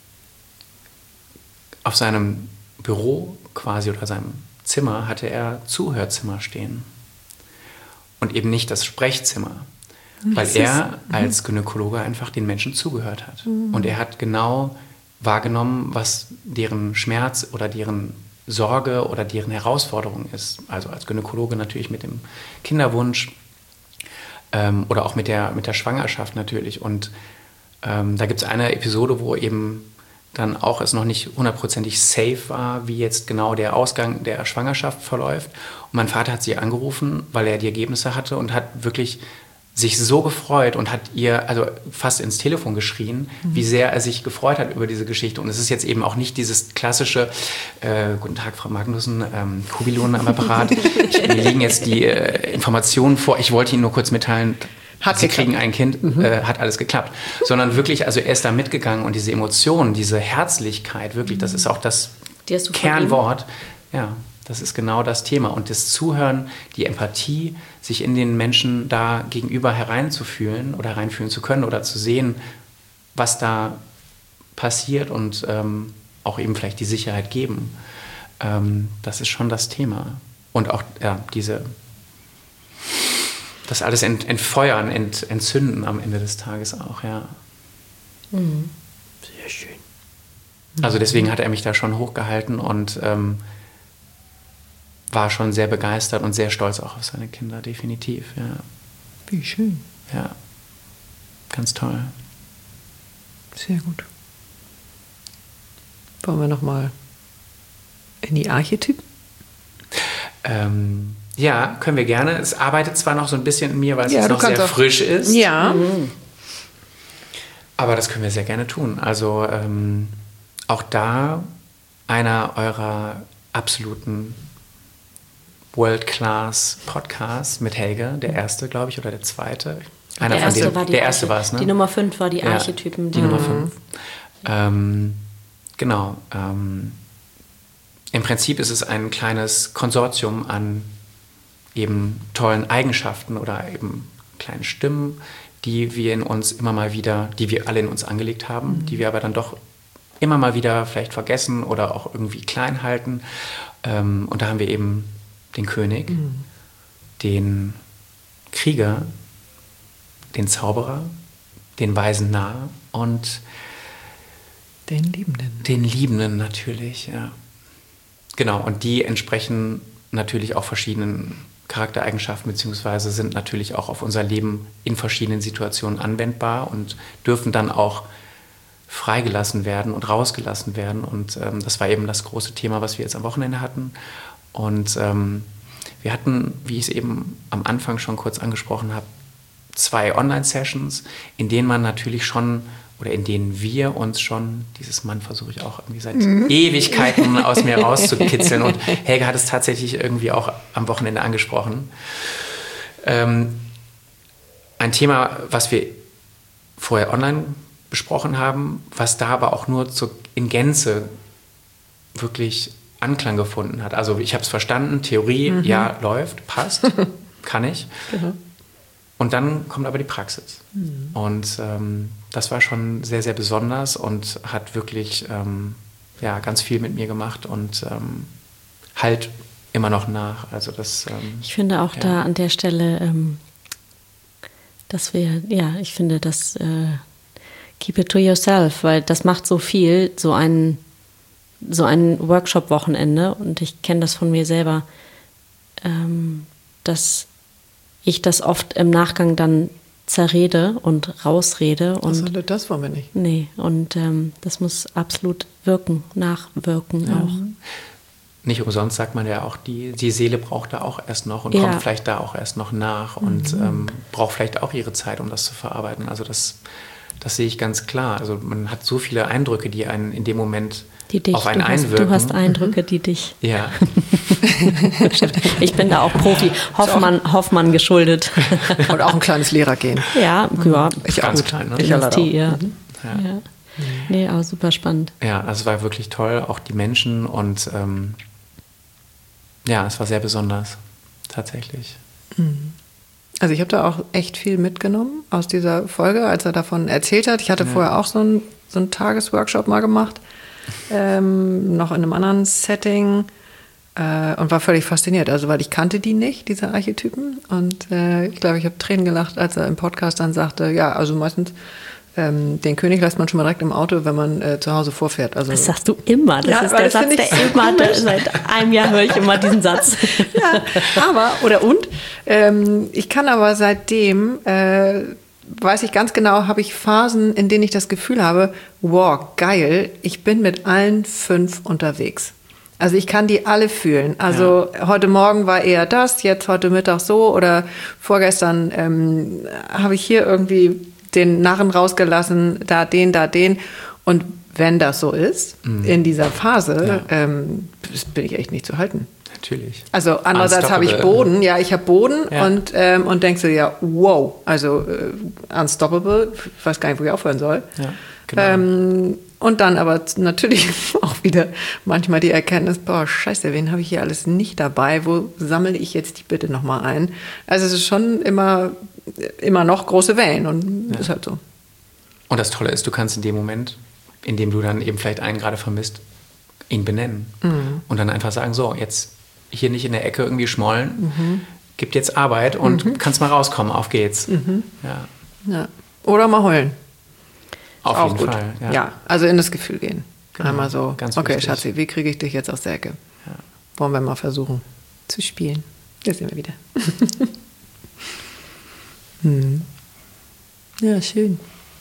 auf seinem Büro quasi oder seinem Zimmer hatte er Zuhörzimmer stehen und eben nicht das Sprechzimmer, weil das er ist, als Gynäkologe einfach den Menschen zugehört hat. Mhm. Und er hat genau wahrgenommen, was deren Schmerz oder deren Sorge oder deren Herausforderung ist. Also als Gynäkologe natürlich mit dem Kinderwunsch ähm, oder auch mit der, mit der Schwangerschaft natürlich. Und ähm, da gibt es eine Episode, wo eben dann auch es noch nicht hundertprozentig safe war, wie jetzt genau der Ausgang der Schwangerschaft verläuft. Und mein Vater hat sie angerufen, weil er die Ergebnisse hatte und hat wirklich sich so gefreut und hat ihr also fast ins Telefon geschrien, mhm. wie sehr er sich gefreut hat über diese Geschichte. Und es ist jetzt eben auch nicht dieses klassische äh, Guten Tag, Frau Magnussen, ähm, Kubilon am Apparat. Ich, mir liegen jetzt die äh, Informationen vor. Ich wollte Ihnen nur kurz mitteilen, Hat Sie geklappt. kriegen ein Kind, mhm. äh, hat alles geklappt. Sondern wirklich, also er ist da mitgegangen und diese Emotionen, diese Herzlichkeit, wirklich, das ist auch das Kernwort. Ja, das ist genau das Thema. Und das Zuhören, die Empathie, sich in den Menschen da gegenüber hereinzufühlen oder hereinfühlen zu können oder zu sehen, was da passiert und ähm, auch eben vielleicht die Sicherheit geben, ähm, das ist schon das Thema. Und auch ja, diese... das alles ent, entfeuern, ent, entzünden am Ende des Tages auch, ja. Mhm. Sehr schön. Also deswegen hat er mich da schon hochgehalten und ähm, war schon sehr begeistert und sehr stolz auch auf seine Kinder, definitiv, ja. Wie schön. Ja, ganz toll. Sehr gut. Wollen wir nochmal in die Archetypen? Ähm, ja, können wir gerne. Es arbeitet zwar noch so ein bisschen in mir, weil es Ja, jetzt du noch sehr kannst auch- frisch ist. Ja. Mhm. Aber das können wir sehr gerne tun. Also ähm, auch da einer eurer absoluten World-Class-Podcasts mit Helge, der erste, glaube ich, oder der zweite. Einer der von erste denen, war die der erste Arche- war es, ne? Die Nummer fünf war die Ja, Archetypen. Die Nummer fünf. Ähm, genau. Ähm, Im Prinzip ist es ein kleines Konsortium an eben tollen Eigenschaften oder eben kleinen Stimmen, die wir in uns immer mal wieder, die wir alle in uns angelegt haben, mhm. die wir aber dann doch immer mal wieder vielleicht vergessen oder auch irgendwie klein halten. Ähm, und da haben wir eben den König, mhm. den Krieger, den Zauberer, den weisen Narr und Den Liebenden. den Liebenden natürlich, ja. Genau, und die entsprechen natürlich auch verschiedenen Charaktereigenschaften, beziehungsweise sind natürlich auch auf unser Leben in verschiedenen Situationen anwendbar und dürfen dann auch freigelassen werden und rausgelassen werden. Und ähm, das war eben das große Thema, was wir jetzt am Wochenende hatten. Und ähm, wir hatten, wie ich es eben am Anfang schon kurz angesprochen habe, zwei Online-Sessions, in denen man natürlich schon oder in denen wir uns schon, dieses Mann versuche ich auch irgendwie seit mhm. Ewigkeiten aus mir rauszukitzeln und Helga hat es tatsächlich irgendwie auch am Wochenende angesprochen. Ähm, ein Thema, was wir vorher online besprochen haben, was da aber auch nur zu, in Gänze wirklich Anklang gefunden hat. Also ich habe es verstanden, Theorie, mhm. ja, läuft, passt, kann ich. Genau. Und dann kommt aber die Praxis. Mhm. Und ähm, das war schon sehr, sehr besonders und hat wirklich ähm, ja, ganz viel mit mir gemacht und ähm, halt immer noch nach. Also das, ähm, ich finde auch ja. da an der Stelle, ähm, dass wir, ja, ich finde, das äh, keep it to yourself, weil das macht so viel, so ein, so ein Workshop-Wochenende. Und ich kenne das von mir selber, ähm, dass ich das oft im Nachgang dann zerrede und rausrede. Und also, das wollen wir nicht. Nee, und ähm, das muss absolut wirken, nachwirken ja. auch. Nicht umsonst sagt man ja auch, die, die Seele braucht da auch erst noch und ja. kommt vielleicht da auch erst noch nach Mhm. und ähm, braucht vielleicht auch ihre Zeit, um das zu verarbeiten. Also das, das sehe ich ganz klar. Also man hat so viele Eindrücke, die einen in dem Moment die dich, auf einen du hast, einwirken. Du hast Eindrücke, die dich... Ja. Ich bin da auch Profi. Hoffmann, Hoffmann geschuldet. Und auch ein kleines Lehrergehen. Ja, ja. Ich Ganz auch. klein, ne? Ich leider auch. Ja. Mhm. Ja. Ja. Nee, aber super spannend. Ja, also es war wirklich toll, auch die Menschen und ähm, ja, es war sehr besonders, tatsächlich. Also ich habe da auch echt viel mitgenommen aus dieser Folge, als er davon erzählt hat. Ich hatte ja. vorher auch so einen so einen Tagesworkshop mal gemacht, ähm, noch in einem anderen Setting äh, und war völlig fasziniert. Also weil ich kannte die nicht, diese Archetypen. Und äh, ich glaube, ich habe Tränen gelacht, als er im Podcast dann sagte, ja, also meistens ähm, den König lässt man schon mal direkt im Auto, wenn man äh, zu Hause vorfährt. Also, das sagst du immer. Das ja, ist der Satz, der immer, der, seit einem Jahr höre ich immer diesen Satz. Ja, aber, oder und, ähm, ich kann aber seitdem, äh, weiß ich ganz genau, habe ich Phasen, in denen ich das Gefühl habe, wow, geil, ich bin mit allen fünf unterwegs. Also ich kann die alle fühlen. Also ja. heute Morgen war eher das, jetzt heute Mittag so oder vorgestern ähm, habe ich hier irgendwie den Narren rausgelassen, da den, da den. Und wenn das so ist, mhm. in dieser Phase, ja. ähm, bin ich echt nicht zu halten. Natürlich. Also andererseits habe ich Boden, ja, ich habe Boden ja. und, ähm, und denkst du, ja, wow, also äh, unstoppable, ich weiß gar nicht, wo ich aufhören soll. Ja, genau. ähm, und dann aber natürlich auch wieder manchmal die Erkenntnis, boah, scheiße, wen habe ich hier alles nicht dabei, wo sammle ich jetzt die bitte nochmal ein? Also es ist schon immer, immer noch große Wellen und ja. ist halt so. Und das Tolle ist, du kannst in dem Moment, in dem du dann eben vielleicht einen gerade vermisst, ihn benennen mhm. und dann einfach sagen, so, jetzt hier nicht in der Ecke irgendwie schmollen, mhm. gibt jetzt Arbeit und mhm. kannst mal rauskommen, auf geht's. Mhm. Ja. Ja. Oder mal heulen. Auf auch jeden gut. Fall. Ja. ja, also in das Gefühl gehen. Genau. Einmal so, Ganz okay, wichtig. Schatzi, wie kriege ich dich jetzt aus der Ecke? Ja. Wollen wir mal versuchen zu spielen. Jetzt sind wir wieder. hm. Ja, schön.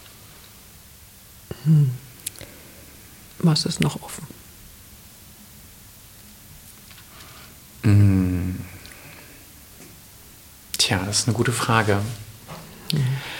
Hm. Was ist noch offen? Hm. Tja, das ist eine gute Frage. Mhm.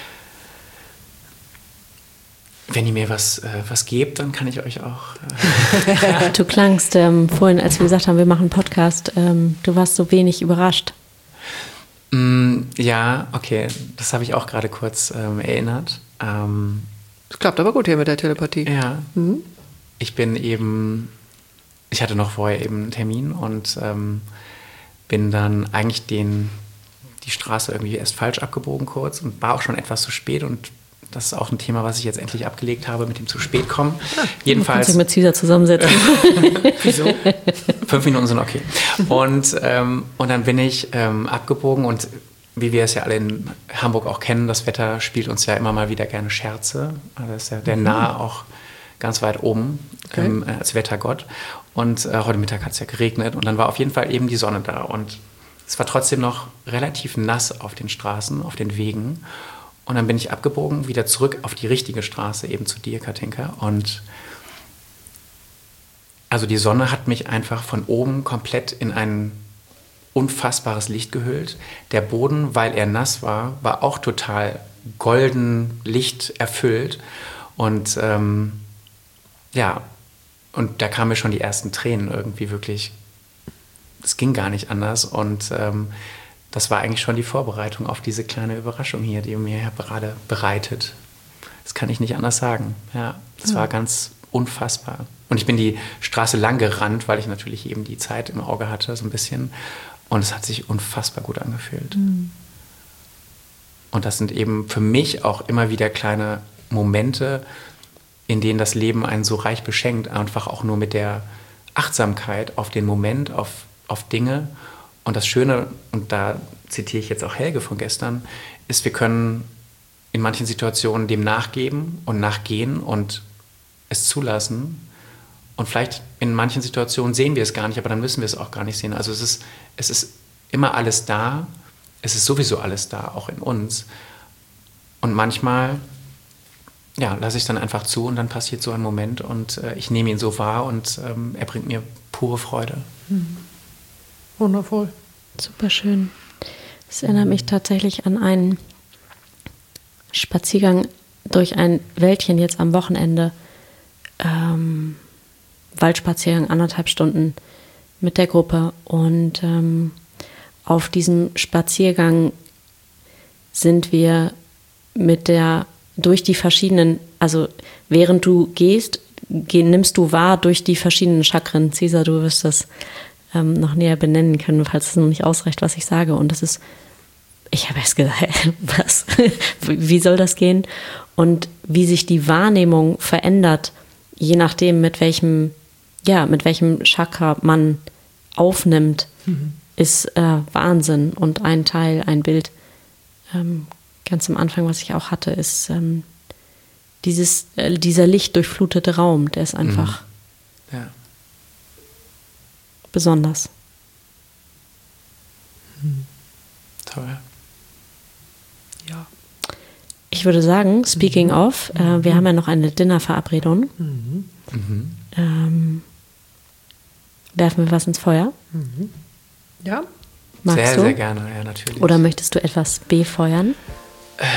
Wenn ihr mir was, äh, was gebt, dann kann ich euch auch... Äh du klangst ähm, vorhin, als wir gesagt haben, wir machen einen Podcast, ähm, du warst so wenig überrascht. Mm, ja, okay, das habe ich auch gerade kurz ähm, erinnert. Ähm, das klappt aber gut hier mit der Telepathie. Ja, mhm. ich bin eben... Ich hatte noch vorher eben einen Termin und ähm, bin dann eigentlich den, die Straße irgendwie erst falsch abgebogen kurz und war auch schon etwas zu spät und das ist auch ein Thema, was ich jetzt endlich abgelegt habe mit dem zu spät kommen. Ja, Jedenfalls. Du kannst dich mit Cesar zusammensetzen. Wieso? Fünf Minuten sind okay. Und, ähm, und dann bin ich ähm, abgebogen und wie wir es ja alle in Hamburg auch kennen, das Wetter spielt uns ja immer mal wieder gerne Scherze. Also ist ja der Nahe auch ganz weit oben okay. ähm, als Wettergott. Und äh, heute Mittag hat es ja geregnet und dann war auf jeden Fall eben die Sonne da. Und es war trotzdem noch relativ nass auf den Straßen, auf den Wegen. Und dann bin ich abgebogen, wieder zurück auf die richtige Straße, eben zu dir, Katinka. Und also die Sonne hat mich einfach von oben komplett in ein unfassbares Licht gehüllt. Der Boden, weil er nass war, war auch total golden Licht erfüllt. Und ähm, ja, und da kamen mir schon die ersten Tränen irgendwie wirklich. Es ging gar nicht anders. Und ähm, das war eigentlich schon die Vorbereitung auf diese kleine Überraschung hier, die mir gerade bereitet. Das kann ich nicht anders sagen. Ja, das ja. war ganz unfassbar. Und ich bin die Straße lang gerannt, weil ich natürlich eben die Zeit im Auge hatte, so ein bisschen. Und es hat sich unfassbar gut angefühlt. Mhm. Und das sind eben für mich auch immer wieder kleine Momente, in denen das Leben einen so reich beschenkt, einfach auch nur mit der Achtsamkeit auf den Moment, auf, auf Dinge. Und das Schöne, und da zitiere ich jetzt auch Helge von gestern, ist, wir können in manchen Situationen dem nachgeben und nachgehen und es zulassen. Und vielleicht in manchen Situationen sehen wir es gar nicht, aber dann müssen wir es auch gar nicht sehen. Also es ist, es ist immer alles da. Es ist sowieso alles da, auch in uns. Und manchmal, ja, lasse ich es dann einfach zu und dann passiert so ein Moment und äh, ich nehme ihn so wahr und ähm, er bringt mir pure Freude. Mhm. Wundervoll. Super schön. Es erinnert mich tatsächlich an einen Spaziergang durch ein Wäldchen jetzt am Wochenende. Ähm, Waldspaziergang, anderthalb Stunden mit der Gruppe. Und ähm, auf diesem Spaziergang sind wir mit der, durch die verschiedenen, also während du gehst, geh, nimmst du wahr durch die verschiedenen Chakren. Cesar, du wirst das ähm, noch näher benennen können, falls es noch nicht ausreicht, was ich sage. Und das ist, ich habe erst gesagt, was? Wie soll das gehen? Und wie sich die Wahrnehmung verändert, je nachdem, mit welchem, ja, mit welchem Chakra man aufnimmt, mhm. ist äh, Wahnsinn. Und ein Teil, ein Bild, ähm, ganz am Anfang, was ich auch hatte, ist ähm, dieses, äh, dieser lichtdurchflutete Raum, der ist einfach mhm. ja. besonders. Mhm. Toll. Ja. Ich würde sagen, speaking mhm. of, äh, wir mhm. haben ja noch eine Dinnerverabredung. Mhm. Mhm. Ähm, werfen wir was ins Feuer? Mhm. Ja. Magst sehr, du? sehr gerne, ja, natürlich. Oder möchtest du etwas befeuern? Ähm,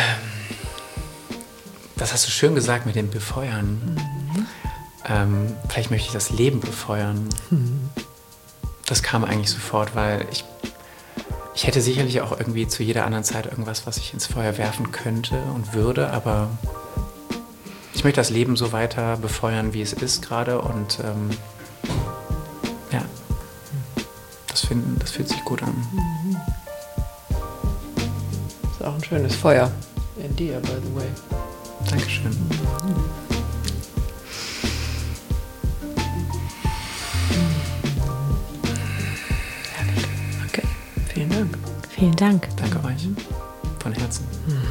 das hast du schön gesagt mit dem Befeuern. Mhm. Ähm, vielleicht möchte ich das Leben befeuern. Mhm. Das kam eigentlich sofort, weil ich, ich hätte sicherlich auch irgendwie zu jeder anderen Zeit irgendwas, was ich ins Feuer werfen könnte und würde, aber ich möchte das Leben so weiter befeuern, wie es ist gerade und ähm, ja, das, finden, das fühlt sich gut an. Mhm. Ist auch ein schönes Feuer in dir, by the way. Dankeschön. Mhm. Vielen Dank. Danke euch. Von Herzen. Mhm.